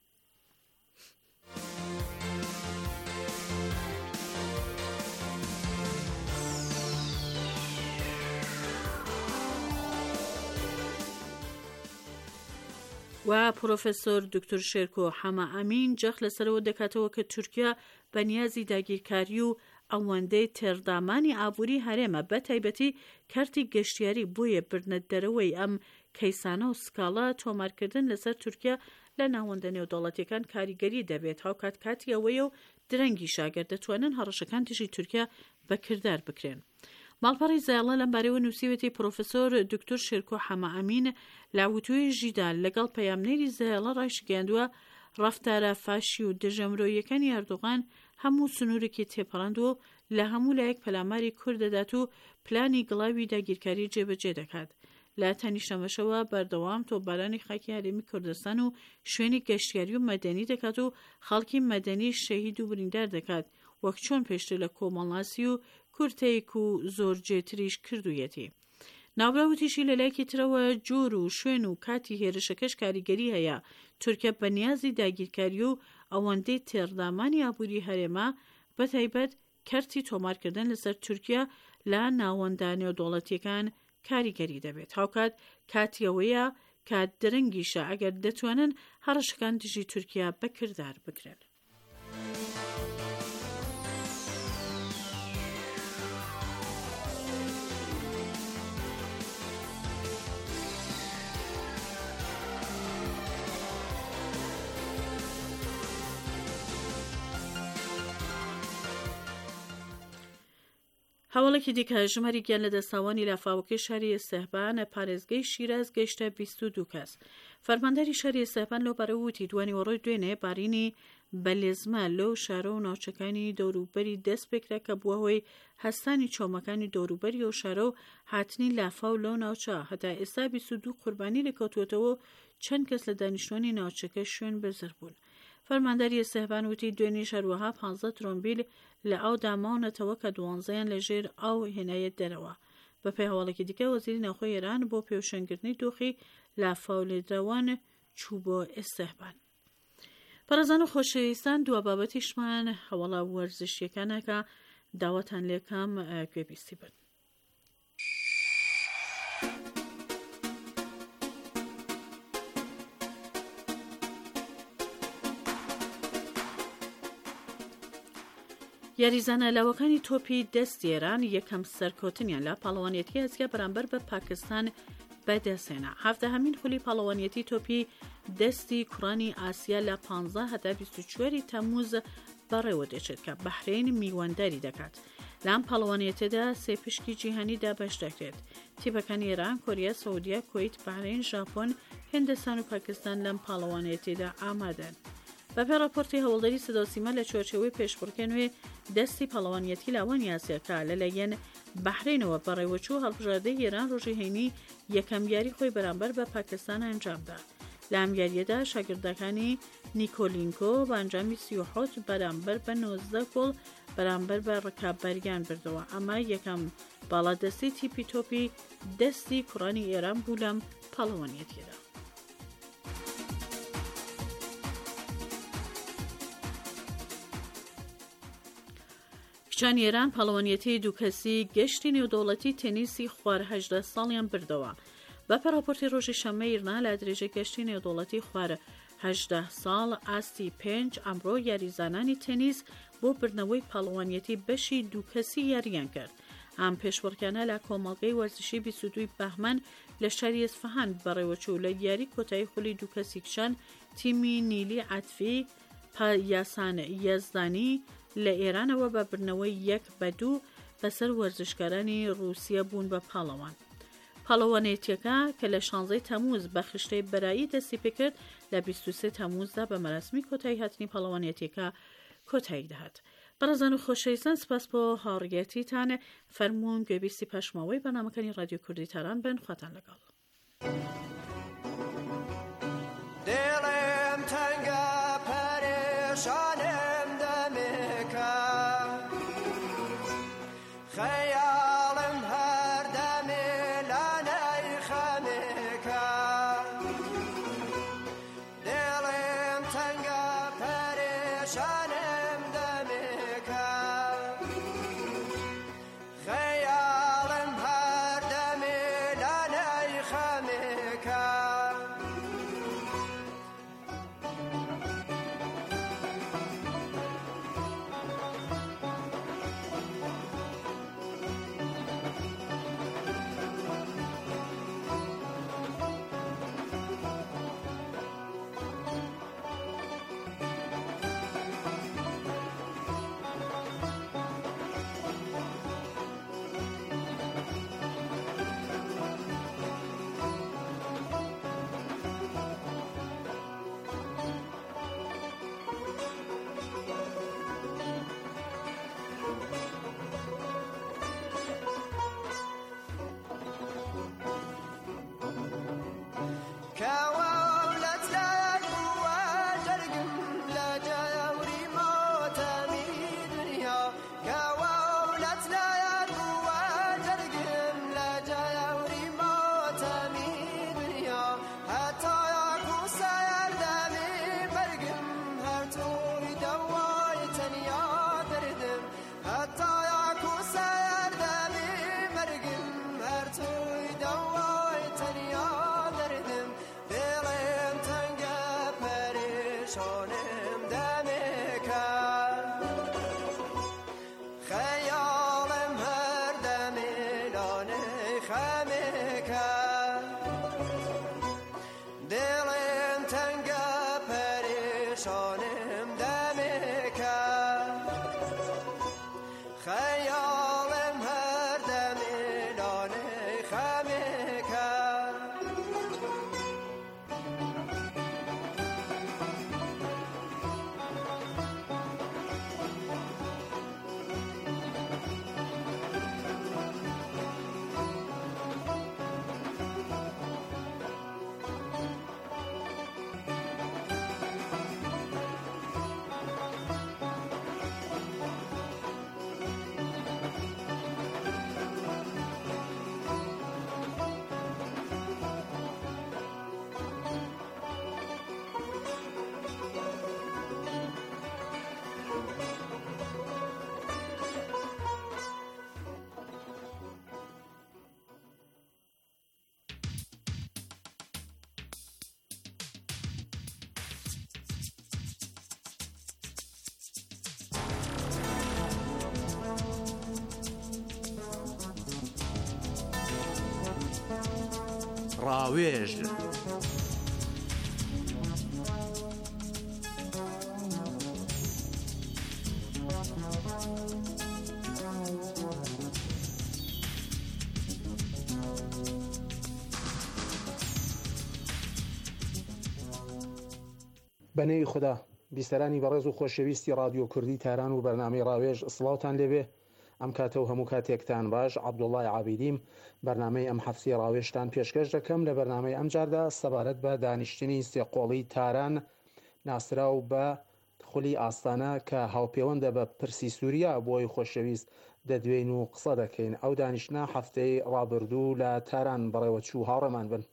C: و پرۆفسۆر دکتۆر شێرکۆ حەمە ئەمین جەخ لەسەرەوە دەکاتەوە کە تورکیا بەنیازی داگیرکاری و ئەوەندەی تێڕدامانی ئابووری هەرێمە بە تایبەتی کارتی گەشتیاری بۆیە برنە دەرەوەی ئەم کەیسانە و سکاڵە تۆمارکردن لەسەر تورکیا لە ناوەندە نێودەوڵەتیەکان کاریگەری دەبێت هاوکات کاتی ئەوەیە و درەنگی شاگەر دەتوانن هەڕەشەکان دژی تورکیا بەکردار بکرێن. ماڵپەڕی زایڵە لەم بارەیەوە نووسیوێتی پرۆفسۆر دکتۆر شێرکۆ حەمە ئەمین لە وتوێژیدا لەگەڵ پەیامنێری زایڵە ڕایشگەاندووە ڕەفتارە فاشی و دژەمرۆیەکانی ئەردۆغان هەموو سنوورێکی تێپەڕاندووە لە هەموو لایەک پەلاماری کورد دەدات و پلانی گڵاوی داگیرکاری جێبەجێ دەکات. لە تەنیشتەمەشەوە بەردەوام تۆپبارانی خاکی هەرێمی کوردستان و شوێنی گەشتیاری و مەدەنی دەکات و خەڵکی مەدەنی شەهید و بریندار دەکات وەک چۆن پێشتر لە کۆمەڵاسی و کورتێک و زۆر جێتریش کردوویەتی. ناوراوتیشی لەلایەکی ترەوە جۆر و شوێن و کاتی هێرشەکەش کاریگەری هەیە. تورکیا بەنیازی داگیرکاری و ئەوەندەی تێڕدامانی ئابووری هەرێمە بەتایبەت کەرتی تۆمارکردن لەسەر تورکیا لە ناوەندە نێودەوڵەتیەکان کاریگەری دەبێت. هاوکات کاتیەوەیە کات درەنگیشە ئەگەر دەتوانن هەڕەشەکان دژی تورکیا بەکردار بکرێن. هەواڵێکی دیکە ژماری گیان لە دەستاوانی لافاوەکەی شاری ئێستێحبان پارێزگەی شیراز گەیشتە 22 کەس. فەرمانداری شاری ئێستێحبان لەوبارە وتی دوانی وەڕۆی دوێنێ بارینی بەلێزمە لەو شارە و ناوچەکانی دەوروبەری دەست پێکرا کە بووە هۆی هەستانی چۆمەکانی دەوروبەری ئەو شارە و هاتنی لافاو لەو ناوچە. هەتا ئێستا 22 قوربانی لێکەوتوێتەوە چەند کەس لە دانیشتوانی ناوچەکە شوێن بەرزەر بوون. فەرمانداری ئێستێحبان وتی دوێنێ هەروەها 15 ترۆمبیل لە ئاو داماونەتەوە کە 12یان لەژێر ئاو هێنایەت دەرەوە. بەپێی هەواڵێکی دیکە وەزیری ناوخۆی ئێران بۆ پێوشەنگرتنی دۆخی لافاو لێدراوان چوو بۆ ئێستێحبان. بەڕێزان و خۆشەویستان دووە بابەتیشمان هەواڵە وەرزشیەکانەکە داوەتان لێکەم گوێبیستی بن. یاریزانە لاوەکانی تۆپی دەستی ئێران یەکەم سەرکەوتنیان لە پاڵەوانیەتی ئەسیا بەرامبەر بە پاکستان بەدەستهێنا. 17هەمین خولی پاڵەوانیەتی تۆپی دەستی کوڕانی ئاسیا لە 15 هەتا 24 تەمووز بەڕێوە دەچێت کە بەحرین میوەنداری دەکات. لەم پاڵەوانیەتەدا سێ پشکی جیهانیدا بەش دەکرێت. تیپەکانی ئێران، کۆریا، سەعودیا، کوێیت، بەحرین، ژاپۆن، هیندستان و پاکستان لەم پاڵەوانیەتیدا ئامادەن. بەپێ راپۆرتی هەوڵدەری سەدا و سیما لە چوارچێوەی پێشبڕکێ نوێ دەستی پاڵەوانیەتی لاوانی ئاسیاکە لەلایەن بەحرینەوە بەڕێوەچوو هەڵبژاردەی ئێران ڕۆژی هەینی یەکەم یاری خۆی بەرامبەر بە پاکستان ئەنجامدا. لە ئەم یاریەدا شاگردەکانی نیکۆلینکۆ بە ئەنجامی 37 بەرامبەر بە 19 گۆڵ بەرامبەر بە ڕکابەریان بردەوە. ئەمە یەکەم باڵادەستی تیپی تۆپی دەستی کوڕانی ئێران بوو لەم پاڵەوانیەتیدا. کچانی ئێران پاڵەوانیەتی دووکەسی گەشتی نێودەوڵەتی تێنیسی خوار 18 ساڵیان بردەوە. بەپێ راپۆرتی ڕۆژی شەمە ئیرنا لە درێژەی گەشتی نێودەوڵەتی خوار 18 ساڵ ئاستی 5 ئەمڕۆ یاریزانانی تێنیس بۆ بردنەوەی پاڵەوانیەتی بەشی دووکەسی یاریان کرد. ئەم پێشبڕکیانە لە کۆمەڵگەی وەرزشی 22 بەهمەن لە شاری ئەسفەهان بەڕێوەچوو لە یاری کۆتایی خولی دووکەسی کچان تیمی نیلی عەتفی یاسان یەزدانی لە ئێرانەوە بە بردنەوەی 1-2 بەسەر وەرزشکارانی رووسیا بوون بە پاڵەوان. پاڵەوانێتیەکە کە لە 16 تەمووز بە خشتەی بەرایی دەستی پێکرد لە 23 تەمووزدا بە مەراسمی کۆتایی هاتنی پاڵەوانێتیەکە کۆتایی دەهات. بەڕێزان و خۆشەویستان سپاس بۆ هاوڕێگەیەتیتان. فەرموون گوێبیستی پەشماوەی بەنامەکانی رادیۆ کوردی تاران بن. خواتان لەگەڵ.
H: دڵم تەنگە پەرێشانم دەمێکە خەیاڵم هەردەمێ لانەی خەمێکە دڵم تەنگە پەرێشانم دەمێکە خەیاڵم هەردەمێ لانەی خەمێکە خەیاڵم
I: ڕاوێژ
J: بەنەی خوددا بیستەرانی بەڕێز و خۆشەویستی رادیۆ کوردی تاران و بەرنامەی ڕاوێژ سڵاوتان لێبێ. ئەم کاتە و هەموو کاتێکتان باش. عەبدوڵڵای عابیدیم بەرنامەی ئەم هەفتی ڕاوێژتان پێشکەش دەکەم. لە بەرنامەی ئەم جاردا سەبارەت بە دانیشتنی سێقۆڵی تاران ناسراو بە خولی ئاستانە کە هاوپەیوەندە بە پرسی سووریا بۆی خۆشەویست دەدوێن و قسە دەکەین. ئەو دانیشتنە هەفتەی ڕابردوو لە تاران بەڕێوەچوو هاوڕێمان بن.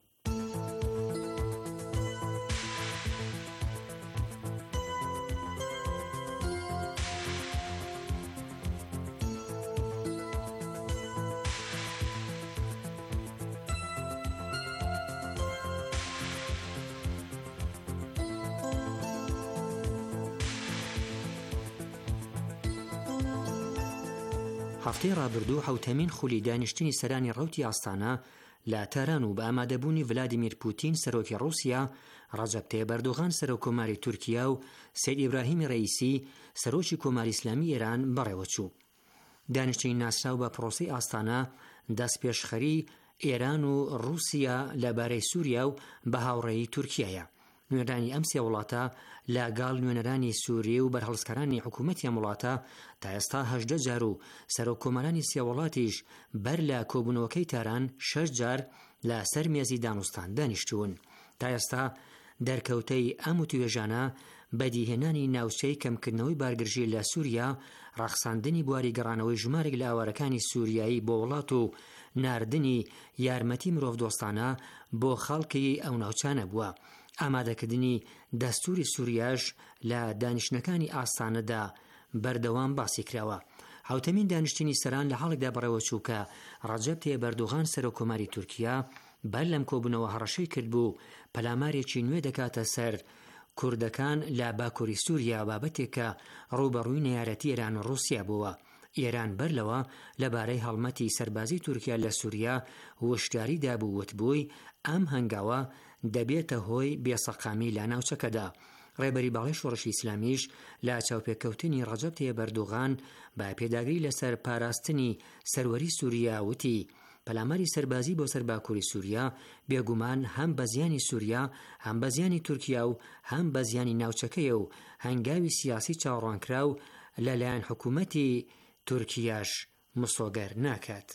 K: هەفتەی ڕابردوو حوتەمین خولی دانیشتنی سەرانی ڕەوتی ئاستانە لە تاران و بە ئامادەبوونی ڤلادیمیر پوتین سەرۆکی ڕووسیا، ڕەجەب تەیب ئەردۆغان سەرۆکۆماری تورکیا و سەید ئیبراهیمی ڕەئیسی سەرۆکی کۆماری ئیسلامی ئێران بەڕێوەچوو. دانیشتنی ناسراو بە پرۆسەی ئاستانە دەستپێشخەری ئێران و ڕووسیا لەبارەی سووریا و بە هاوڕێی تورکیایە. نوێنەرانی ئەم سێ وڵاتە لەگەڵ نوێنەرانی سووریە و بەرهەڵسکارانی حکوومەتی ئەم وڵاتە تا ئێستا 18 جار و سەرۆکۆمەرانی سێ وڵاتیش بەر لە کۆبوونەوەکەی تاران 6 جار لە سەر مێزی دانوستان دانیشتوون. تا ئێستا دەرکەوتەی ئەم توێژانە بەدیهێنانی ناوچەی کەمکردنەوەی بارگرژی لە سووریا، ڕەخساندنی بواری گەڕانەوەی ژمارێک لە ئاوارەکانی سووریایی بۆ وڵات و ناردنی یارمەتی مرۆڤ دۆستانە بۆ خەڵکی ئەو ناوچانە بووە. ئامادەکردنی دەستوری سووریاش لە دانیشتنەکانی ئاستانەدا بەردەوام باسی کراوە. هاوتەمین دانیشتنی سەران لە حاڵێکدا بەڕێوەچوو کە ڕەجەب تەیب ئەردۆغان سەرۆکۆماری تورکیا بەر لەم کۆبوونەوە هەڕەشەی کرد بوو پەلامارێکی نوێ دەکاتە سەر کوردەکان لە باکووری سووریا، بابەتێک کە ڕوبەڕووی نەیارەتی ئێران و ڕووسیا بووە. ئێران بەرلەوە لەبارەی هەڵمەتی سەربازی تورکیا لە سووریا وشداری دابوو وتبووی ئەم هەنگاوە دەبێتە هۆی بێسەقامی لە ناوچەکەدا. ڕێبەری باڵای شۆڕشی ئیسلامیش لە چاوپێکەوتنی ڕەجەب تەیب ئەردۆغان بە پێداگری لەسەر پاراستنی سەروەری سووریا وتی پەلاماری سەربازی بۆ سەر باکووری سووریا بێگومان هەم بە زیانی سووریا، هەم بە زیانی تورکیا و هەم بە زیانی ناوچەکەیە و هەنگاوی سیاسی چاوەڕوانکراو لەلایەن حکوومەتی تورکیاش مسۆگەر ناکات.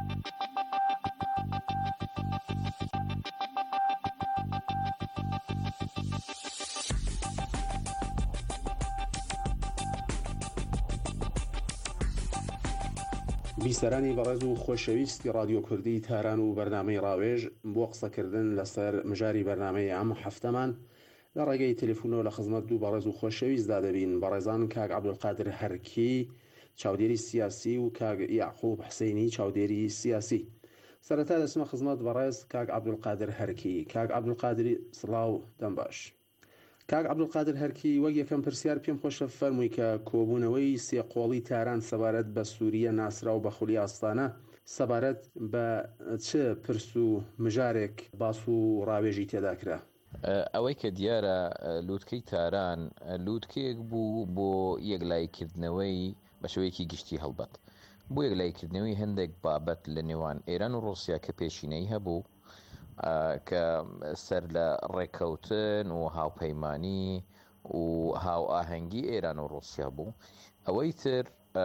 J: بیستەرانی بەڕێز و خۆشەویستی رادیۆ کوردی تاران و بەرنامەی ڕاوێژ بۆ قسەکردن لەسەر مژاری بەرنامەی ئەم هەفتەمان لە ڕێگەی تەلەفۆنەوە لە خزمەت دوو بەڕێز و خۆشەویستدا دەبین. بەڕێزان کاک عەبدولقادر هەرکی چاودێری سیاسی و کاک یاعقوب حسینی چاودێری سیاسی. سەرەتا دەچمە خزمەت بەڕێز کاک عەبدولقادر هەرکی. کاک عەبدولقادر سڵاو دەم باش. کاک عەبدولقادر هەرکی، وەک یەکەم پرسیار پێم خۆشە فەرمووی کە کۆبوونەوەی سێقۆڵی تاران سەبارەت بە سووریە ناسراو بە خولی ئاستانە سەبارەت بە چ پرس و مژارێک باس و ڕاوێژی تێدا کرا؟
L: ئەوەی کە دیارە لووتکەی تاران لووتکەیەک بوو بۆ یەکلایکردنەوەی بە شێوەیەکی گشتی هەڵبەت، بۆ یەکلایکردنەوەی هەندێک بابەت لە نێوان ئێران و ڕووسیا کە پێشینەی هەبوو کە سەر لە ڕێکەوتن و هاوپەیمانی و هاو ئاهەنگی ئێران و ڕووسیا بوو. ئەوەی تر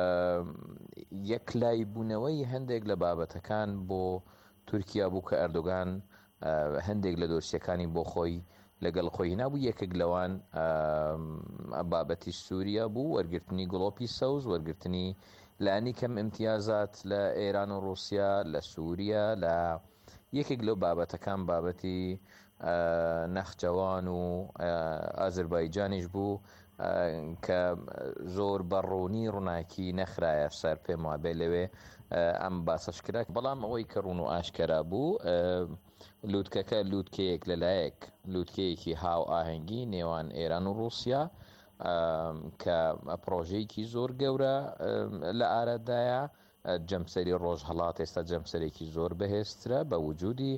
L: یەکلای بوونەوەی هەندێک لە بابەتەکان بۆ تورکیا بوو کە ئەردۆغان هەندێک لە دۆسیەکانی بۆ خۆی لەگەڵ خۆی نابوو. یەکێک لەوان بابەتی سووریا بوو، وەرگرتنی گڵۆپی سەوز، وەرگرتنی لانی کەم ئیمتیازات لە ئێران و ڕووسیا لە سووریا. لە یەکێک لەو بابەتەکان بابەتی نەخجەوان و ئازەربایجانیش بوو کە زۆر بەڕوونی ڕووناکی نەخرایە سەر پێم وابێ لەوێ ئەم باسەشکرا. بەڵام ئەوەی کە ڕوون و ئاشکرا بوو لووتکەکە لووتکەیەک لەلایەک لووتکەیەکی هاو ئاهەنگی نێوان ئێران و ڕووسیا کە پرۆژەیەکی زۆر گەورە لە ئارەدایە. جەمسەری ڕۆژهەڵات ئێستا جەمسەرێکی زۆر بەهێزترە بە وجودی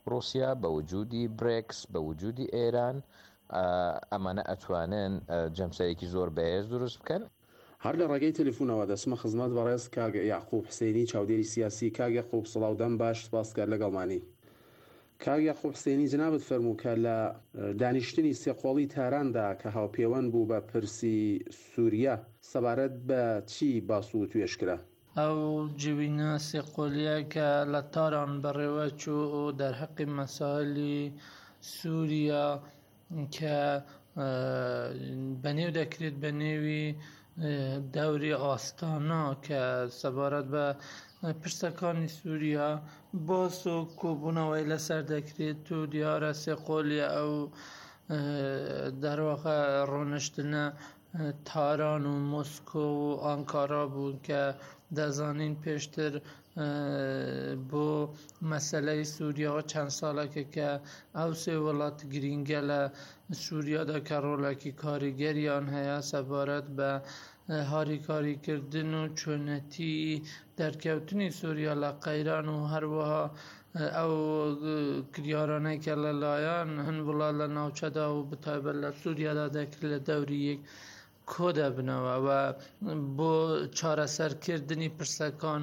L: رووسیا بە وجودی برێکس بە وجودی ئێران ئەمانە ئەتوانن جەمسەرێکی زۆر بەهێز دروست بکەن.
J: هەر لە ڕێگەی تەلەفۆنەوە دەسمە خزمەت بەڕێز کاک یاعقوب حسێنی چاودێری سیاسی. کاک یاعقوب سڵاودەم باش سپاسکار لەگەڵمانی. کاک یاعقوب حسێنی جنابت فەرموو کە لە دانیشتنی سێقۆڵی تاراندا کە هاوپەیوەند بوو بە پرسی سووریا سەبارەت بە چی باس و توێشکرا؟
I: ئەو جوینە سێقۆلیە کە لە تاران بەڕێوە چوو و دەرحەقی مەسائلی سووریا کە بەنێو دەکرێت بە نێوی دەوری ئاستانە کە سەبارەت بە پرسەکانی سووریا باس و کۆبوونەوەی لەسەر دەکرێت و دیارە سێقۆلیە ئەو دەرواقع ڕۆنشتنە تاران و مۆسکۆ و ئانکارا بوون کە دەزانین پێشتر بۆ مەسەلەی سووریا چەند ساڵێکە کە ئەو سێ وڵات گرینگە لە سووریادا کە ڕۆڵێکی کاریگەریان هەیە سەبارەت بە هاریکاریکردن و چۆنەتی دەرکەوتنی سووریا لە قەیران و هەروەها ئەو کریارانەی کە لەلایەن هەند وڵات لە ناوچەدا و بەتایبەت لە سووریادا دەکرێت لە دەوری یەک کۆ دەبنەوە و بۆ چارەسەرکردنی پرسەکان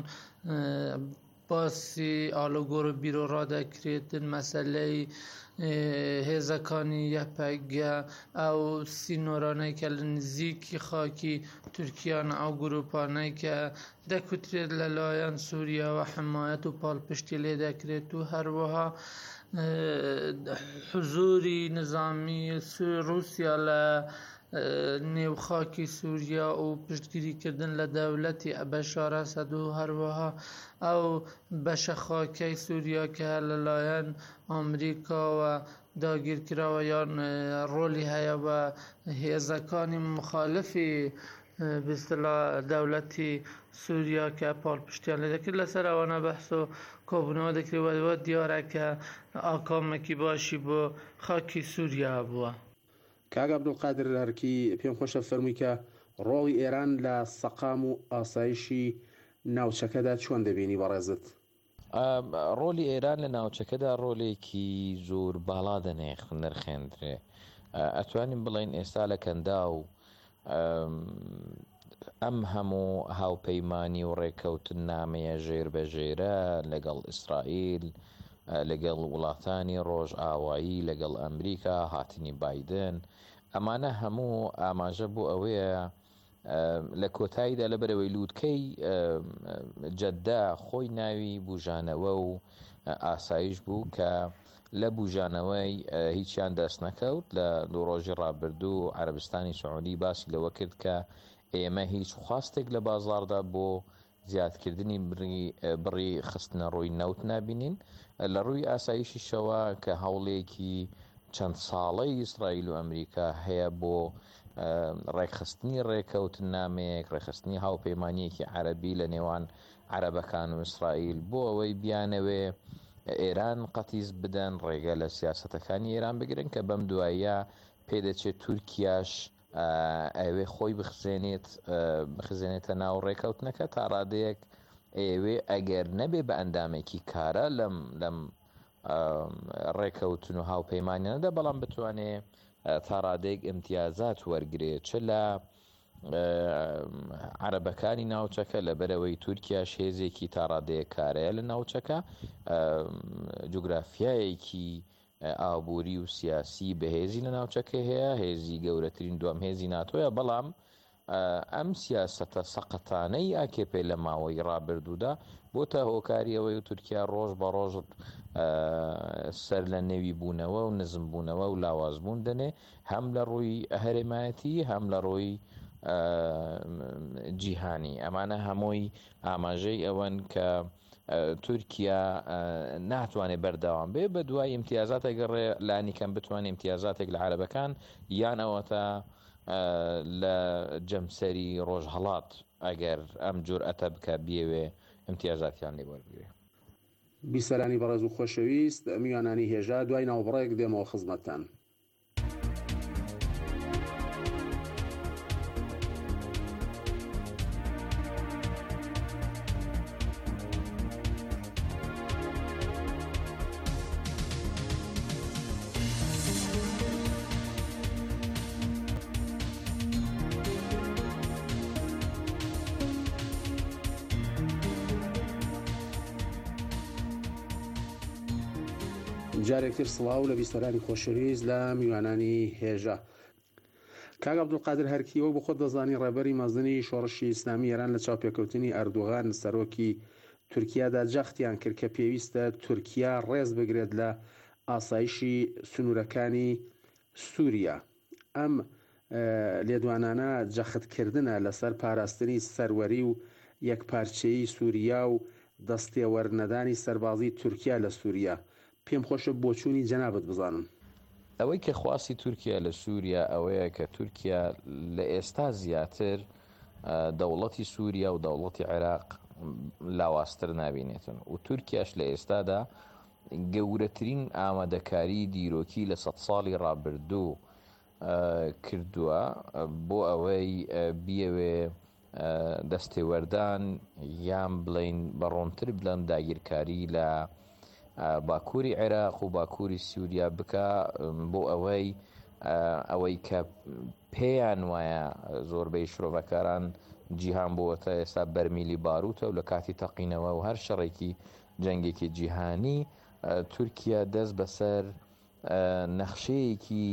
I: باسی ئالۆگۆڕ و بیرۆڕا دەکرێتن مەسەلەی هێزەکانی یەپەگە ئەو سینۆرانەی کە لە نزیکی خاکی تورکیانە ئەو گروپانەی کە دەکوترێت لەلایەن سووریا و حمایەت و پاڵپشتی لێ دەکرێت و هەروەها حزوری نظامی رووسیا لە نێوخاکی سووریا و پشتگیریکردن لە دەوڵەتی بەشار ئەسەد و هەروەها ئەو بەشە خاکەی سووریا کە لەلایەن ئەمریکاوە داگیرکراوە یان ڕۆلی هەیە بە هێزەکانی مخالفی بەستلا دەوڵەتی سووریا کە پاڵپشتیان لێ دەکرد لەسەر ئەوانە بەحس و کۆبوونەوە دەکرێت دیارە کە ئاکامێکی باشی بۆ خاکی سووریا بووە.
J: کاک عەبدولقادر هەرکی پێم خۆشە فەرمووی کە ڕۆڵی ئێران لە سەقام و ئاسایشی ناوچەکەدا چۆن دەبینی بەڕێزت؟
L: ڕۆلی ئێران لە ناوچەکەدا ڕۆلێکی زۆر باڵا نرخێندرێ. ئەتوانین بڵێن ئێستا لە کەندا و ئەم هەموو هاوپەیمانی و ڕێکەوتن نامەیە ژێر بە ژێرە لەگەڵ ئیسرائیل لەگەڵ وڵاتانی ڕۆژ ئاوایی لەگەڵ ئەمریکا هاتنی بایدن ئەمانە هەموو ئاماژە بوو ئەوەیە لە کۆتاییدا لەبەرەوەی لووتکەی جەددا خۆی ناوی بوژانەوە و ئاسایش بوو کە لە بوژانەوەی هیچیان دەست نەکەوت. لە دوو ڕۆژی ڕابردوو عەرەبستانی سعودی باسی لەوە کرد کە ئێمە هیچ خواستێک لە بازاڕدا بۆ زیادکردنی بڕی خستنە ڕووی نەوت نابینین. لە ڕووی ئاسایشیشەوە کە هەوڵێکی چەند ساڵەی ئیسرائیل و ئەمریکا هەیە بۆ ڕێکخستنی ڕێکەوتن نامەیەک ڕێکخستنی هاوپەیمانیەکی عەرەبی لە نێوان عەرەبەکان و ئیسرائیل بۆ ئەوەی بیانەوێ ئێران قەتیز بدەن ڕێگە لە سیاسەتەکانی ئێران بگرن کە بەم دواییە پێدەچێت تورکیاش ئەوێ خۆی بخزێنێتە ناو ڕێکەوتنەکە تا ڕادەیەک ئێوێ ئەگەر نەبێ بە ئەندامێکی کارە لەم ڕێکەوتن و هاوپەیمانیانەدا بەڵام بتوانێ تا ڕادەیەک ئیمتیازات وەرگرێت چ لە عەرەبەکانی ناوچەکە لەبەرەوەی تورکیاش هێزێکی تا ڕادەیەک کارەیە لە ناوچەکە جوگرافیایەکی ئابووری و سیاسی بەهێزی لە ناوچەکە هەیە هێزی گەورەترین دوام هێزی ناتۆیە بەڵام ئەم سیاسەتە سەقەتانەی ئاکێپێ لە ماوەی ڕابردوودا بۆتە هۆکاریەوەی و تورکیا ڕۆژ بە ڕۆژ سەر لە نێوی بوونەوە و نزم بوونەوە و لاوازبوون دەنێ هەم لە ڕووی هەرێمایەتی هەم لە ڕۆی جیهانی. ئەمانە هەمووی ئاماژەی ئەوەن کە تورکیا ناتوانێت بەردەوام بێ بە دوای ئیمتیازاتێک گەڕێ لانی کەم بتوانێت ئیمتیازاتێک لە عەرەبەکان یان ئەوەتە لە جەمسەری ڕۆژهەڵات ئەگەر ئەم جورئەتە بکە بیەوێ ئیمتیازاتیان لێ وەرگرێ.
J: بیسەرانی بەڕێز و خۆشەویست میوانانی هێژا دوای ناوبڕێک دێمەوە خزمەتتان. جارێکتر سڵاو لە بیستۆرانی خۆشەویست لە میوانانی هێژە. کاک عەبدولقادر هەرکیەوە بۆ خۆت دەزانی ڕێبەری مەزنی شۆڕشی ئیسلامی ئێران لە چاوپێکەوتنی ئەردوغان سەرۆکی تورکیادا جەختیان کرد کە پێویستە تورکیا ڕێز بگرێت لە ئاسایشی سنوورەکانی سووریا. ئەم لێدوانانە جەختکردنە لەسەر پاراستنی سەروەری و یەکپارچەیی سووریا و دەستێوەرنەدانی سەربازی تورکیا لە سووریا. پێم خۆشە بۆچوونی جەنابەت بزانم.
L: ئەوەی کە خواستی تورکیا لە سووریا ئەوەیە کە تورکیا لە ئێستا زیاتر دەوڵەتی سووریا و دەوڵەتی عێراق لاواستر نابینێتن و تورکیاش لە ئێستادا گەورەترین ئامادەکاری دیرۆکی لە 100 ساڵی ڕابردوو کردووە بۆ ئەوەی بیەوێ دەستێوەردان یان بڵین بەڕۆنتر بڵێم داگیرکاری لە باکووری عێراق و باکووری سووریا بکە بۆ ئەوەی کە پێیان وایە زۆربەی شرۆڤەکاران جیهان بۆتە ئێستا بەرمیلی باروتە و لە کاتی تەقینەوە و هەر شەڕێکی جەنگێکی جیهانی تورکیا دەست بەسەر نەخشەیەکی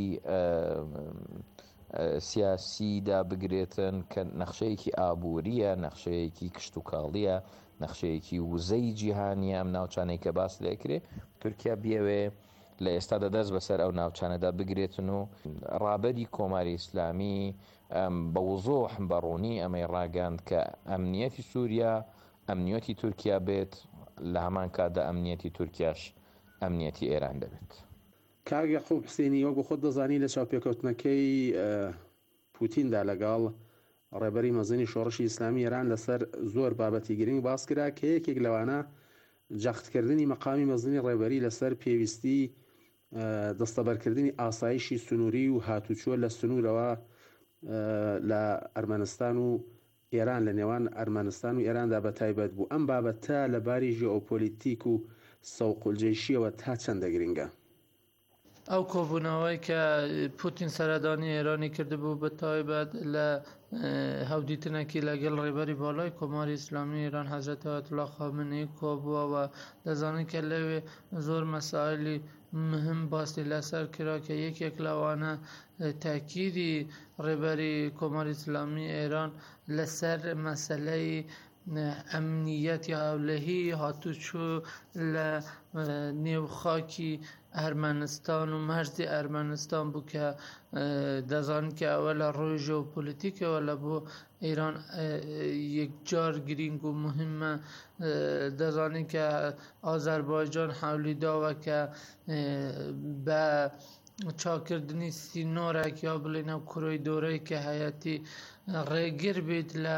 L: سیاسیدا بگرێتن کە نەخشەیەکی ئابووریە، نەخشەیەکی کشت و کاڵیە، نەخشەیەکی وزەی جیهانیە. ئەم ناوچانەی کە باس لێکرێ تورکیا بیەوێ لە ئێستادا دەست بەسەر ئەو ناوچانەدا بگرێتن و ڕابەری کۆماری ئیسلامی بە وزۆح بەڕوونی ئەمەی ڕاگەاند کە ئەمنیەتی سووریا ئەمنیەتی تورکیا بێت، لە هەمان کاتدا ئەمنیەتی تورکیاش ئەمنیەتی ئێران دەبێت.
J: کاک یعقوب حسێنی وەک بۆ خۆت دەزانی لە چاوپێکەوتنەکەی پوتیندا لەگەڵ ڕێبەری مەزنی شۆڕشی ئیسلامی ئێران لەسەر زۆر بابەتی گرنگ باس کرا کە یەکێک لەوانە جەختکردنی مەقامی مەزنی ڕێبەری لەسەر پێویستی دەستەبەرکردنی ئاسایشی سنووری و هاتوچۆ لە سنوورەوە لە ئەرمەنستان و ئێران لە نێوان ئەرمەنستان و ئێراندا بە تایبەت بوو. ئەم بابەتە لە باری ژیئۆپۆلیتیک و سەوقولجێشیەوە تا چەندە گرنگە؟
I: ئەو کۆبوونەوەی کە پوتین سەردانی ئێرانی کردبوو بە تایبەت لە هەودیتنێکی لەگەڵ ڕێبەری باڵای کۆماری ئیسلامی ئێران حەزرەت ئایەتوڵا خامنەیی کۆبووە و دەزانین کە لەوێ زۆر مەسائلی مهم باسی لەسەر کرا کە یەکێک لەوانە تاکیدی ڕێبەری کۆماری ئیسلامی ئێران لەسەر مەسەلەی ئەمنیەتی هاولەهی هاتوچوو لە نێوخاکی ئەرمەنستان و مەرزی ئەرمەنستان بوو کە دەزانین کە ئەوە لە ڕۆی ژیۆپۆلیتیکەوە لە بۆ ئێران یەکجار گرنگ و مهمە. دەزانین کە ئازەربایجان حەولی داوە کە بە چاکردنی سینۆرێک یا بڵێنە کۆریدۆرەی کە هەیەتی ڕێگر بێت لە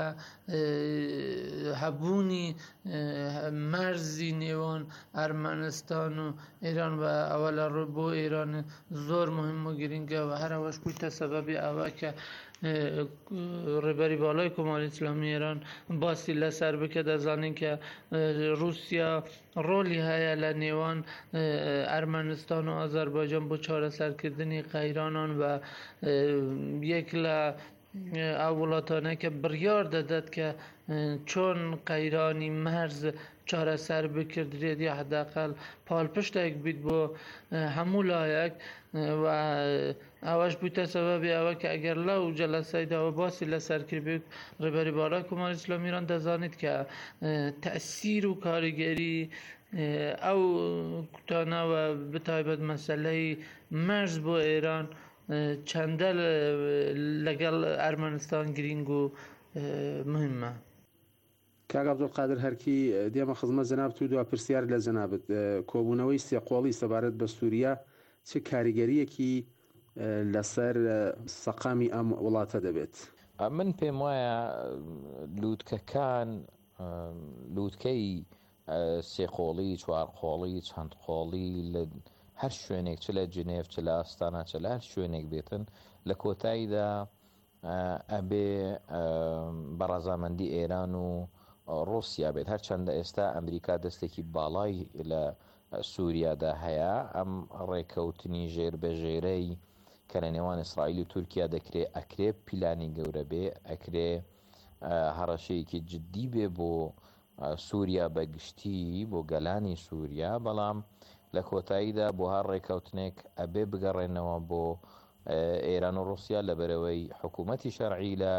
I: هەبوونی مەرزی نێوان ئەرمەنستان و ئێران و ئەوە لە ڕوو بۆ ئێران زۆر مهم و گرنگە و هەروەش بوویتە سەبەبی ئەوە کە ڕێبەری باڵای کۆماری ئیسلامی ئێران باسی لەسەر بکە. دەزانین کە رووسیا ڕۆلی هەیە لە نێوان ئەرمەنستان و ئازەربایجان بۆ چارەسەرکردنی قەیرانان و یەک لە ئەو وڵاتانە کە بڕیار دەدات کە چۆن قەیرانی مەرز چارەسەر بکردرێت یا حداقل پاڵپشتێک بیت بۆ هەموو لایەک و ئەوەش بوویتە سەبەبی ئەوە کە ئەگەر لەو جەلەسەیداوە باسی لەسەر کرد ڕێبەری باڵای کۆماری ئیسلامی ئێران دەزانێت کە تەئسیر و کاریگەری ئەو کوتانەوە بتایبەت مەسەلەی مەرز بۆ ئێران چەندە لەگەڵ ئەرمەنستان گرنگ و مهمە.
J: کاک عەبدولقادر هەرکی دێمە خزمەت جەنابەت و دوا پرسیار لە جەنابەت کۆبوونەوەی سێقۆڵی سەبارەت بە سووریا چه کاریگەریەکی لەسەر سەقامی ئەم وڵاتە دەبێت؟
L: من پێم وایە لووتکەکان لووتکەی سێقۆڵی چوارقۆڵی چەندقۆڵی لە هەر شوێنێک چ لە جنێڤ چ لە ئاستانە چ لە هەر شوێنێک بێتن لە کۆتاییدا ئەبێ بەڕەزامەندی ئێران و ڕۆسیا بێت. هەرچەندە ئێستا ئەمریکا دەستێکی باڵای لە سووریادا هەیە، ئەم ڕێکەوتنی ژێربەژێرەی کە لە نێوان ئیسرائیل و تورکیا دەکرێت ئەکرێ پیلانی گەورە بێ، ئەکرێ هەڕەشەیەکی جددی بێ بۆ سووریا بەگشتی بۆ گەلانی سووریا، بەڵام لە کۆتاییدا بۆ هەر ڕێکەوتنێک ئەبێ بگەڕێنەوە بۆ ئێران و رووسیا لەبەرەوەی حکوومەتی شەرعی لە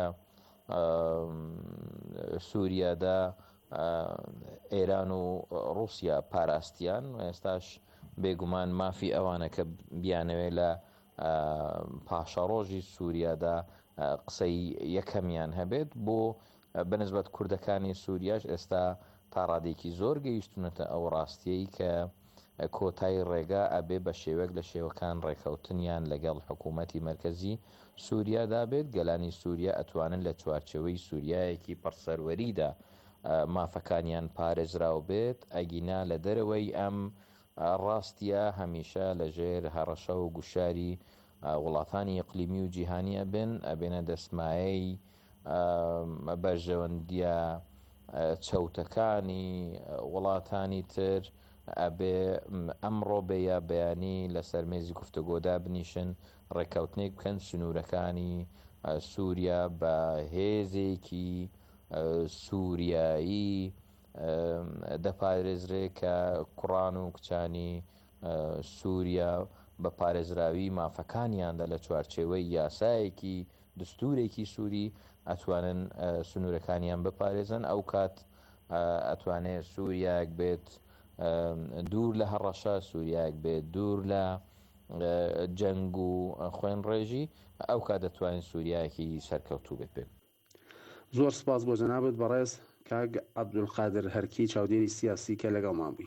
L: سووریادا ئێران و رووسیا پاراستیان و ئێستاش بێگومان مافی ئەوانە کە بیانەوێ لە پاشەڕۆژی سووریادا قسەی یەکەمیان هەبێت بۆ بەنسبەت کوردەکانی سووریاش ئێستا تا ڕادێکی زۆر گەیشتونەتە ئەو ڕاستیەی کە کۆتایی ڕێگا ئەبێ بە شێوەک لە شێوەکان ڕێکەوتنیان لەگەڵ حکوومەتی مرکزی سووریادا بێت. گەلانی سووریا ئەتوانن لە چوارچەوەی سووریایەکی پڕسەروەریدا مافەکانیان پارێزراو بێت ئەگینا لە دەرەوەی ئەم ڕاستیە هەمیشە لەژێر هەڕەشە و گوشاری وڵاتانی ئیقلیمی و جیهانی ئەبێنە دەسمایەی بەرژەوەندیە چەوتەکانی وڵاتانی تر ئەبێ ئەمڕۆ بەیە بەیانی لەسەر مێزی گفتوگۆدا بنیشن ڕێکەوتنێک بکەن سنوورەکانی سووریا بە هێزێکی سووریایی دەپارێزرێ کە کوڕان و کچانی سووریا بە پارێزراوی مافەکانیاندا لە چوارچێوەی یاسایەکی دستورێکی سووری ئەتوانن سنوورەکانیان بپارێزن. ئەو کات ئەتوانێت سووریایەک بێت دوور لە هەڕەشە، سووریایەک بێت دوور لە جەنگ و خوێن ڕێژی، ئەو کات دەتوانین سووریایەکی سەرکەوتوو بێت.
J: زۆر سپاس بۆ جەنابەت بەڕێز کاک عەبدولقادر هەرکی چاودێری سیاسی کە لەگەڵمان بووی.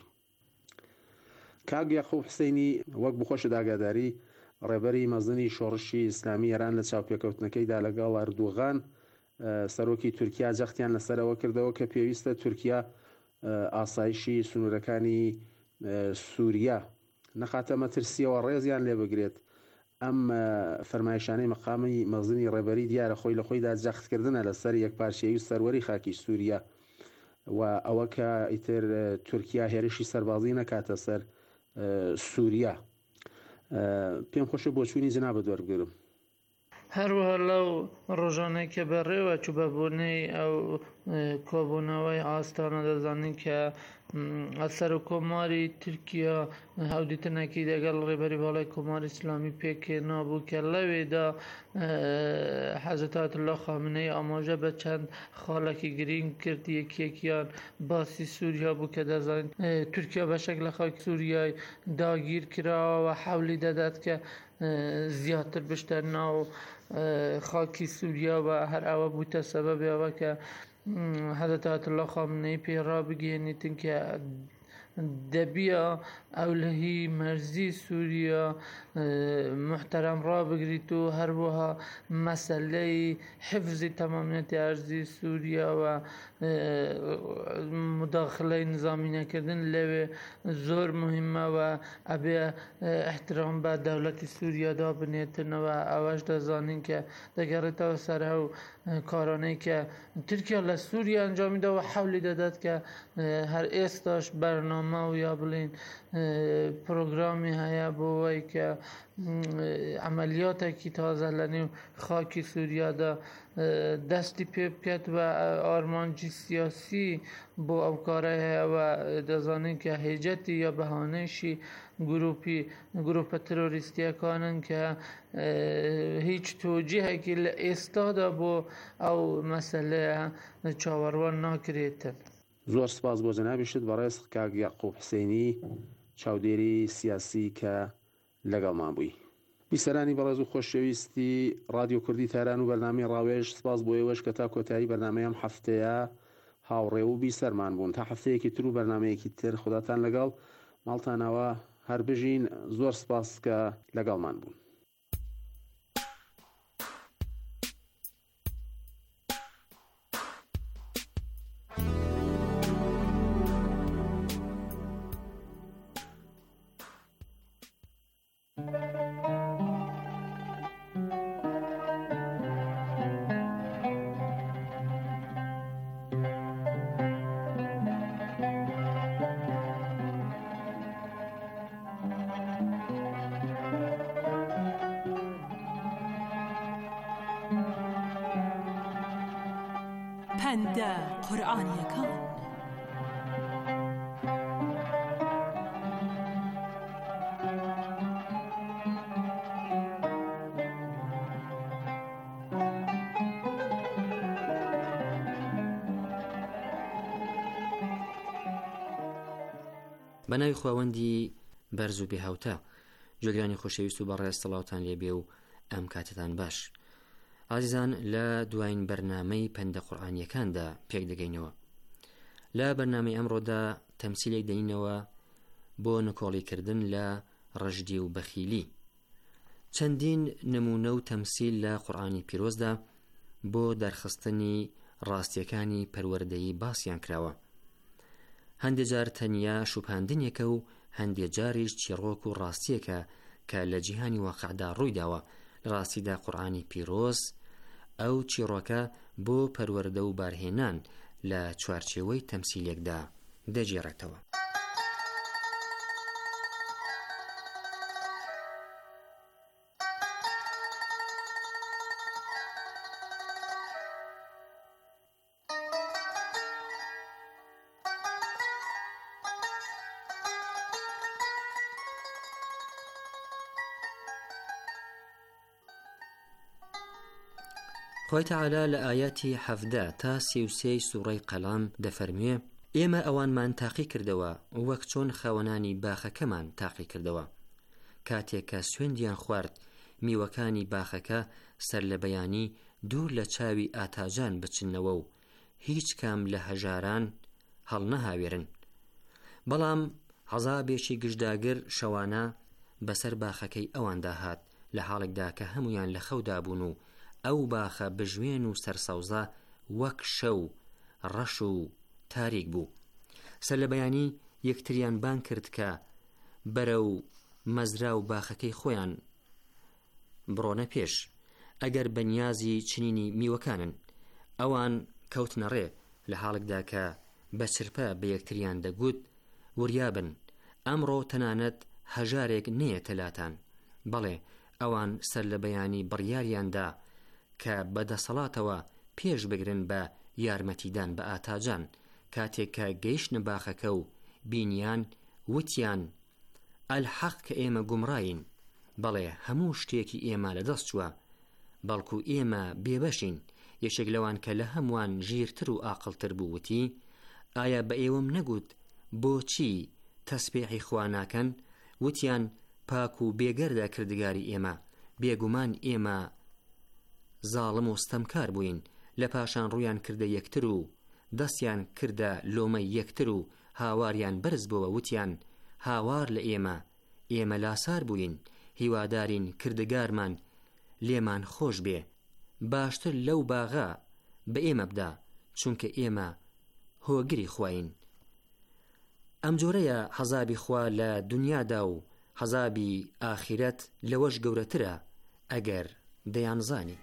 J: کاک یاقوب حسێنی وەک بخۆشە داگاداری ڕێبەری مەزنی شۆڕشی ئیسلامی ئێران لە چاوپێکەوتنەکەیدا لەگەڵ ئەردوغان سەرۆکی تورکیا جەختیان لەسەرەوە کردەوە کە پێویستە تورکیا ئاسایشی سنوورەکانی سووریا نەخاتە مەترسیەوە ڕێزیان لێ بگرێت. ئەم فەرمایشانەی مەقامی مەزنی ڕێبەری دیارە خۆی لە خۆیدا جەختکردنە لەسەر یەکپارچەیی و سەروەری خاکی سووریا و ئەوە کە ئیتر تورکیا هێرشی سەربازی نەکاتە سەر سووریا. پێم خۆشە بۆ چوونی جەنابەت وەربگرم.
I: هەروەها لەو ڕۆژانەی کە بەڕێوە چوو بەبوونەی ئەو کۆبوونەوەی ئاستانە دەزانین کە ئەسەر و کۆماری تورکیا هەودیتنێکی لەگەڵ ڕێبەری باڵای کۆماری ئیسلامی پێکێنا بوو کە لەوێدا حەزرەت ئایەتوڵا خامنەی ئاماژە بە چەند خاڵێکی گرنگ کرد. یەکێکیان باسی سووریا بوو کە دەزانین تورکیا بەشێک لە خاکی سووریای داگیر کراوە و حەولی دەدات کە زیاتر بشتە ناو خاکی سووریا و هەر ئەوە بووتە سەبەبەوە کە حەزرەت ئایەتوڵا خامنەی پێڕا بگەێنێتن کە دەبیە ئەولەهی مەرزی سووریا محتەرەم ڕابگریت و هەروەها مەسەلەی حفزی تەمامیەتی ئەرزی سووریا و مداخلەی نظامی نەکردن لەوێ زۆر مهمەوە ئەبێ احترام بە دەوڵەتی سووریادا بنێتنەوە. ئەوەش دەزانین کە دەگەڕێتەوە سەر ئەو کارانەی کە تورکیا لە سووریا ئەنجامیدا و حەولی دەدات کە هەر ئێستاش بەرنامە و یا بڵین پرۆگرامی هەیە بۆەوەی کە عملیاتێکی تازە لە نێو خاکی سووریادا دەستی پێ بکات و ئارمانجی سیاسی بۆ ئەو کارە هەیەوە. دەزانین کە هێجەتی یا بەهانەیشی گروپە ترۆریستیەکانن کە هیچ تۆجیهێکی لە ئێستادا بۆ ئەو مەسەلەیە چاوەڕوان ناکرێتن.
J: زۆر سپاس بۆ جەنابیشت بەڕێز کاک یاقوب حسێنی چاودێری سیاسی کە لەگەڵمان بووی. بیسەرانی بەڕێز و خۆشەویستی رادیۆ کوردی تاران و بەرنامەی ڕاوێژ، سپاس بۆ ئێوەش کە تا کۆتایی بەرنامەیەم هەفتەیە هاوڕێ و بیسەرمان بوون. تا هەفتەیەکی تر و بەرنامەیەکی تر خوداتان لەگەڵ ماڵتانەوە هەر بژین. زۆر سپاس کە لەگەڵمان بوون.
E: پەندە قورئانیەکان
K: بەناوی خواوەندی بەرز و بێهاوتە جۆگرانی خۆشەویست و بەڕێز سەڵاوتان لێبێ و ئەم کاتتان باش. عزیزان، لە دوایین بەرنامەی پەندە قورئانیەکاندا پێک دەگەینەوە. لە بەرنامەی ئەمڕۆدا تەمسیلێک دەینەوە بۆ نکۆڵیکردن لە ڕژدی و بەخیلی. چەندین نمونە و تەمسیل لە قورئانی پیرۆزدا بۆ دەرخستنی ڕاستیەکانی پەروەردەیی باسییان کراوە. هەندێک جار تەنیا شوپاندنێکە و هەندێک جاریش چیرۆک و ڕاستیەکە کە لە جیهانی واقعدا ڕووی داوە. لە ڕاستیدا قورئانی پیرۆز ئەو چیرۆکە بۆ پەروەردە و بارهێنان لە چوارچێوەی تەمسیلێکدا دەجێڕێتەوە. خۆی تەعالا لە ئایەتی 17 تا 33 سوورەی قەلام دەفەرموێ: ئێمە ئەوانمان تاقی کردەوە وەک چۆن خاوەنانی باخەکەمان تاقی کردەوە. کاتێک کە سوێندیان خوارد میوەکانی باخەکە سەر لە بەیانی دوور لە چاوی ئاتاجان بچنەوە و هیچ کام لە هەژاران هەڵ نەهاوێرن. بەڵام عەزابێکی گشتداگر شەوانە بەسەر باخەکەی ئەواندا هات لە حاڵێکدا کە هەمویان لە خەودا بوون و ئەو باخە بژوێن و سەرسەوزە وەک شەو ڕەش و تاریک بوو. سەر لە بەیانی یەکتریان بان کرد کە بەرە و مەزرا و باخەکەی خۆیان بڕۆنە پێش. ئەگەر بەنیازی چنینی میوەکانن ئەوان کەوتنە ڕێ لە حاڵێکدا کە بە چرپە بە یەکتریان دەگوت: وریابن، ئەمڕۆ تەنانەت هەژارێک نەیە تەلاتان. بەڵێ ئەوان سەر لە بەیانی بڕیاریاندا کە بەدەسەڵاتەوە پێش بگرن بە یارمەتیدان بە ئاتاجان. کاتێک کە گەیشتنە باخەکە و بینیان وتیان: ئەلحەق کە ئێمە گومڕاین، بەڵێ هەموو شتێکی ئێمە لەدەست چووە، بەڵکو ئێمە بێبەشین. یەکێک لەوان کە لە هەمووان ژیرتر و ئاقڵتر بوو وتی: ئایا بە ئێوەم نەگوت بۆچی تەسبیحی خوا ناکەن؟ وتیان: پاک و بێگەردە کردگاری ئێمە، بێگومان ئێمە زاڵم و ستەمکار بووین. لە پاشان ڕوویان کردە یەکتر و دەستیان کردە لۆمەی یەکتر و هاواریان بەرز بووە. وتیان: هاوار لە ئێمە لاسار بووین، هیوادارین کردگارمان لێمان خۆش بێ. باشتر لەو باغا بە ئێمە بدا، چونکە ئێمە هۆگری خواین. ئەم جۆرەیە حەزابی خوا لە دنیادا و حەزابی ئاخیرەت لەوەش گەورەترە ئەگەر دەیانزانی.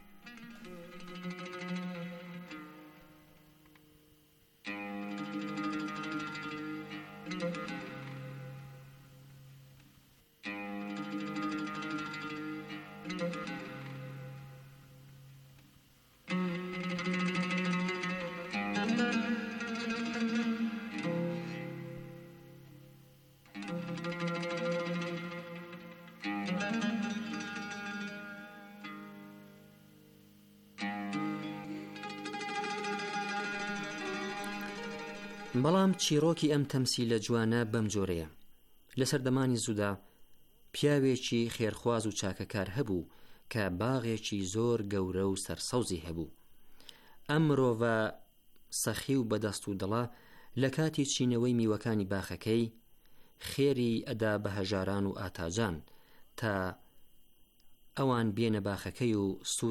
K: بەڵام چیرۆکی ئەم تەمسیلە جوانە بەم جۆرەیە. لە سەردەمانی زوودا پیاوێکی خێرخواز و چاکەکار هەبوو کە باغێکی زۆر گەورە و سەرسەوزی هەبوو. ئەم مرۆڤە سەخی و بەدەست و دڵە لە کاتی چینەوەی میوەکانی باخەکەی خێری ئەدا بە هەژاران و ئاتاجان تا ئەوان بێنە باخەکەی و